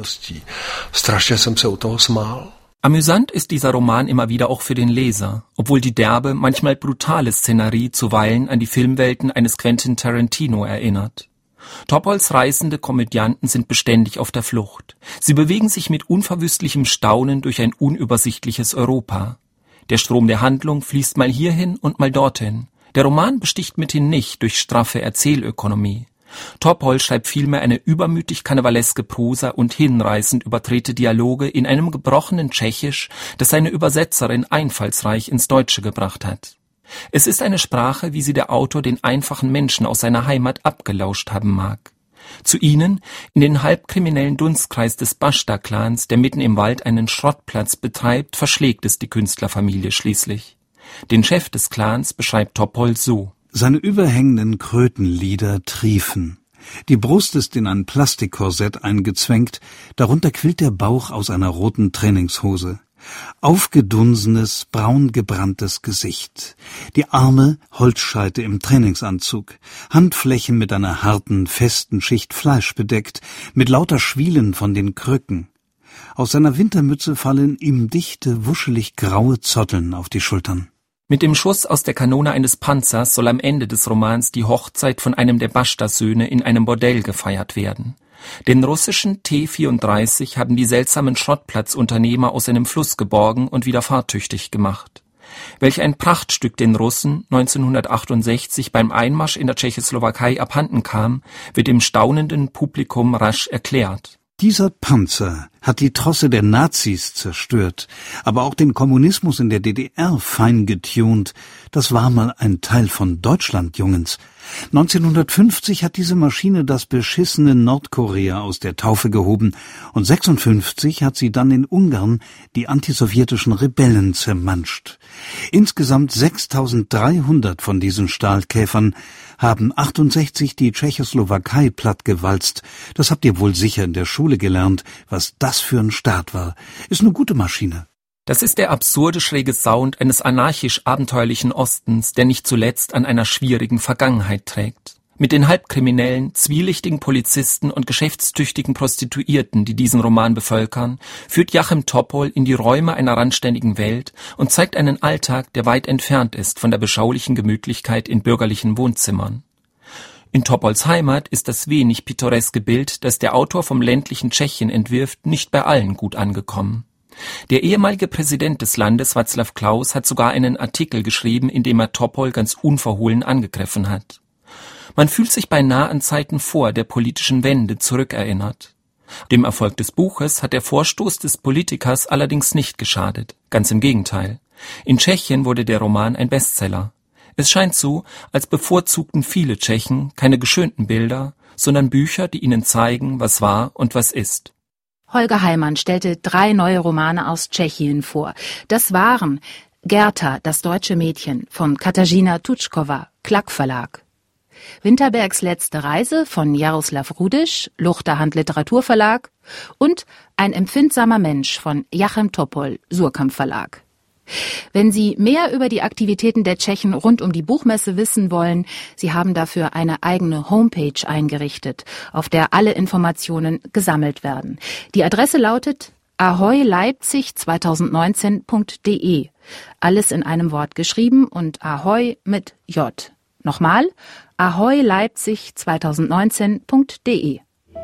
Amüsant ist dieser Roman immer wieder auch für den Leser, obwohl die derbe, manchmal brutale Szenerie zuweilen an die Filmwelten eines Quentin Tarantino erinnert. Topols reißende Komödianten sind beständig auf der Flucht. Sie bewegen sich mit unverwüstlichem Staunen durch ein unübersichtliches Europa. Der Strom der Handlung fließt mal hierhin und mal dorthin. Der Roman besticht mithin nicht durch straffe Erzählökonomie. Topol schreibt vielmehr eine übermütig karnevaleske Prosa und hinreißend überdrehte Dialoge in einem gebrochenen Tschechisch, das seine Übersetzerin einfallsreich ins Deutsche gebracht hat. Es ist eine Sprache, wie sie der Autor den einfachen Menschen aus seiner Heimat abgelauscht haben mag. Zu ihnen, in den halbkriminellen Dunstkreis des Basta-Clans, der mitten im Wald einen Schrottplatz betreibt, verschlägt es die Künstlerfamilie schließlich. Den Chef des Clans beschreibt Topol so. Seine überhängenden Krötenlieder triefen. Die Brust ist in ein Plastikkorsett eingezwängt, darunter quillt der Bauch aus einer roten Trainingshose. Aufgedunsenes, braun gebranntes Gesicht. Die Arme Holzscheite im Trainingsanzug, Handflächen mit einer harten, festen Schicht Fleisch bedeckt, mit lauter Schwielen von den Krücken. Aus seiner Wintermütze fallen ihm dichte, wuschelig graue Zotteln auf die Schultern. Mit dem Schuss aus der Kanone eines Panzers soll am Ende des Romans die Hochzeit von einem der Bashta-Söhne in einem Bordell gefeiert werden. Den russischen T-34 haben die seltsamen Schrottplatzunternehmer aus einem Fluss geborgen und wieder fahrtüchtig gemacht. Welch ein Prachtstück den Russen 1968 beim Einmarsch in der Tschechoslowakei abhanden kam, wird dem staunenden Publikum rasch erklärt. Dieser Panzer hat die Trosse der Nazis zerstört, aber auch den Kommunismus in der DDR fein getunt. Das war mal ein Teil von Deutschland, Jungens. 1950 hat diese Maschine das beschissene Nordkorea aus der Taufe gehoben und 1956 hat sie dann in Ungarn die antisowjetischen Rebellen zermanscht. Insgesamt 6.300 von diesen Stahlkäfern haben 68 die Tschechoslowakei plattgewalzt. Das habt ihr wohl sicher in der Schule gelernt, was das für ein Start war. Ist eine gute Maschine. Das ist der absurde, schräge Sound eines anarchisch-abenteuerlichen Ostens, der nicht zuletzt an einer schwierigen Vergangenheit trägt. Mit den halbkriminellen, zwielichtigen Polizisten und geschäftstüchtigen Prostituierten, die diesen Roman bevölkern, führt Jachim Topol in die Räume einer randständigen Welt und zeigt einen Alltag, der weit entfernt ist von der beschaulichen Gemütlichkeit in bürgerlichen Wohnzimmern. In Topols Heimat ist das wenig pittoreske Bild, das der Autor vom ländlichen Tschechien entwirft, nicht bei allen gut angekommen. Der ehemalige Präsident des Landes, Václav Klaus, hat sogar einen Artikel geschrieben, in dem er Topol ganz unverhohlen angegriffen hat. Man fühlt sich beinahe an Zeiten vor der politischen Wende zurückerinnert. Dem Erfolg des Buches hat der Vorstoß des Politikers allerdings nicht geschadet, ganz im Gegenteil. In Tschechien wurde der Roman ein Bestseller. Es scheint so, als bevorzugten viele Tschechen keine geschönten Bilder, sondern Bücher, die ihnen zeigen, was war und was ist. Holger Heimann stellte 3 neue Romane aus Tschechien vor. Das waren Gerta, das deutsche Mädchen von Katarzyna Tutschkova, Klack Verlag. Winterbergs letzte Reise von Jaroslav Rudisch, Luchterhand Literaturverlag und Ein empfindsamer Mensch von Jachim Topol, Surkamp Verlag. Wenn Sie mehr über die Aktivitäten der Tschechen rund um die Buchmesse wissen wollen, Sie haben dafür eine eigene Homepage eingerichtet, auf der alle Informationen gesammelt werden. Die Adresse lautet ahoyleipzig2019.de. Alles in einem Wort geschrieben und Ahoy mit J. Nochmal, ahoyleipzig2019.de.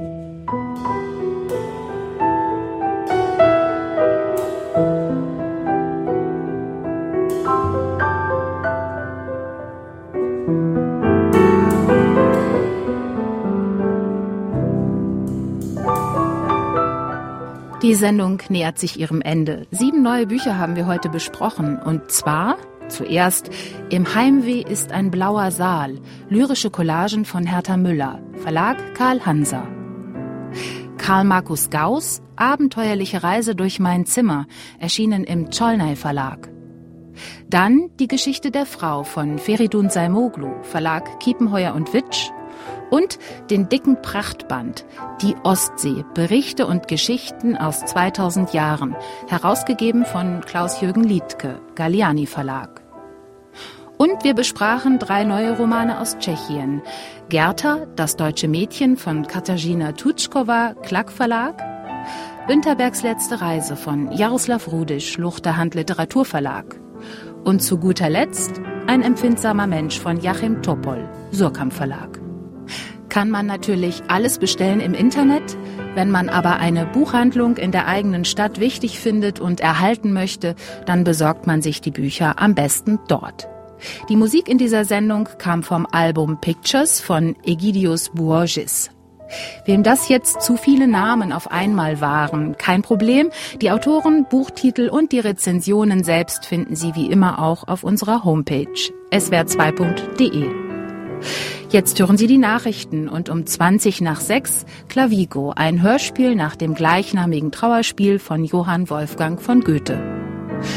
Die Sendung nähert sich ihrem Ende. 7 neue Bücher haben wir heute besprochen. Und zwar zuerst Im Heimweh ist ein blauer Saal. Lyrische Collagen von Hertha Müller. Verlag Karl Hanser. Karl Markus Gauss, Abenteuerliche Reise durch mein Zimmer. Erschienen im Cholnay Verlag. Dann Die Geschichte der Frau von Feridun Saimoglu. Verlag Kiepenheuer und Witsch. Und den dicken Prachtband Die Ostsee, Berichte und Geschichten aus 2000 Jahren, herausgegeben von Klaus-Jürgen Liedtke, Galliani Verlag. Und wir besprachen 3 neue Romane aus Tschechien. Gerta, das deutsche Mädchen von Katarzyna Tutschkova, Klack Verlag. Winterbergs letzte Reise von Jaroslav Rudisch, Luchterhand Literaturverlag. Und zu guter Letzt Ein empfindsamer Mensch von Jachim Topol, Surkamp Verlag. Kann man natürlich alles bestellen im Internet. Wenn man aber eine Buchhandlung in der eigenen Stadt wichtig findet und erhalten möchte, dann besorgt man sich die Bücher am besten dort. Die Musik in dieser Sendung kam vom Album Pictures von Egidius Buorgis. Wem das jetzt zu viele Namen auf einmal waren, kein Problem. Die Autoren, Buchtitel und die Rezensionen selbst finden Sie wie immer auch auf unserer Homepage swr2.de. Jetzt hören Sie die Nachrichten und um 6:20 Clavigo, ein Hörspiel nach dem gleichnamigen Trauerspiel von Johann Wolfgang von Goethe.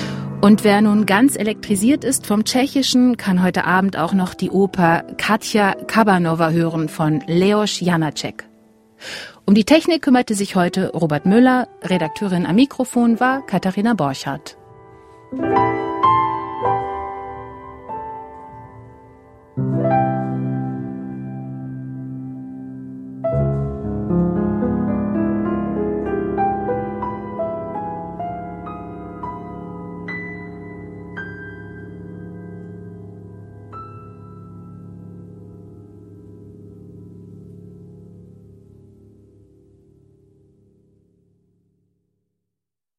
Und wer nun ganz elektrisiert ist vom Tschechischen, kann heute Abend auch noch die Oper Katja Kabanova hören von Leos Janáček. Um die Technik kümmerte sich heute Robert Müller, Redakteurin am Mikrofon war Katharina Borchardt.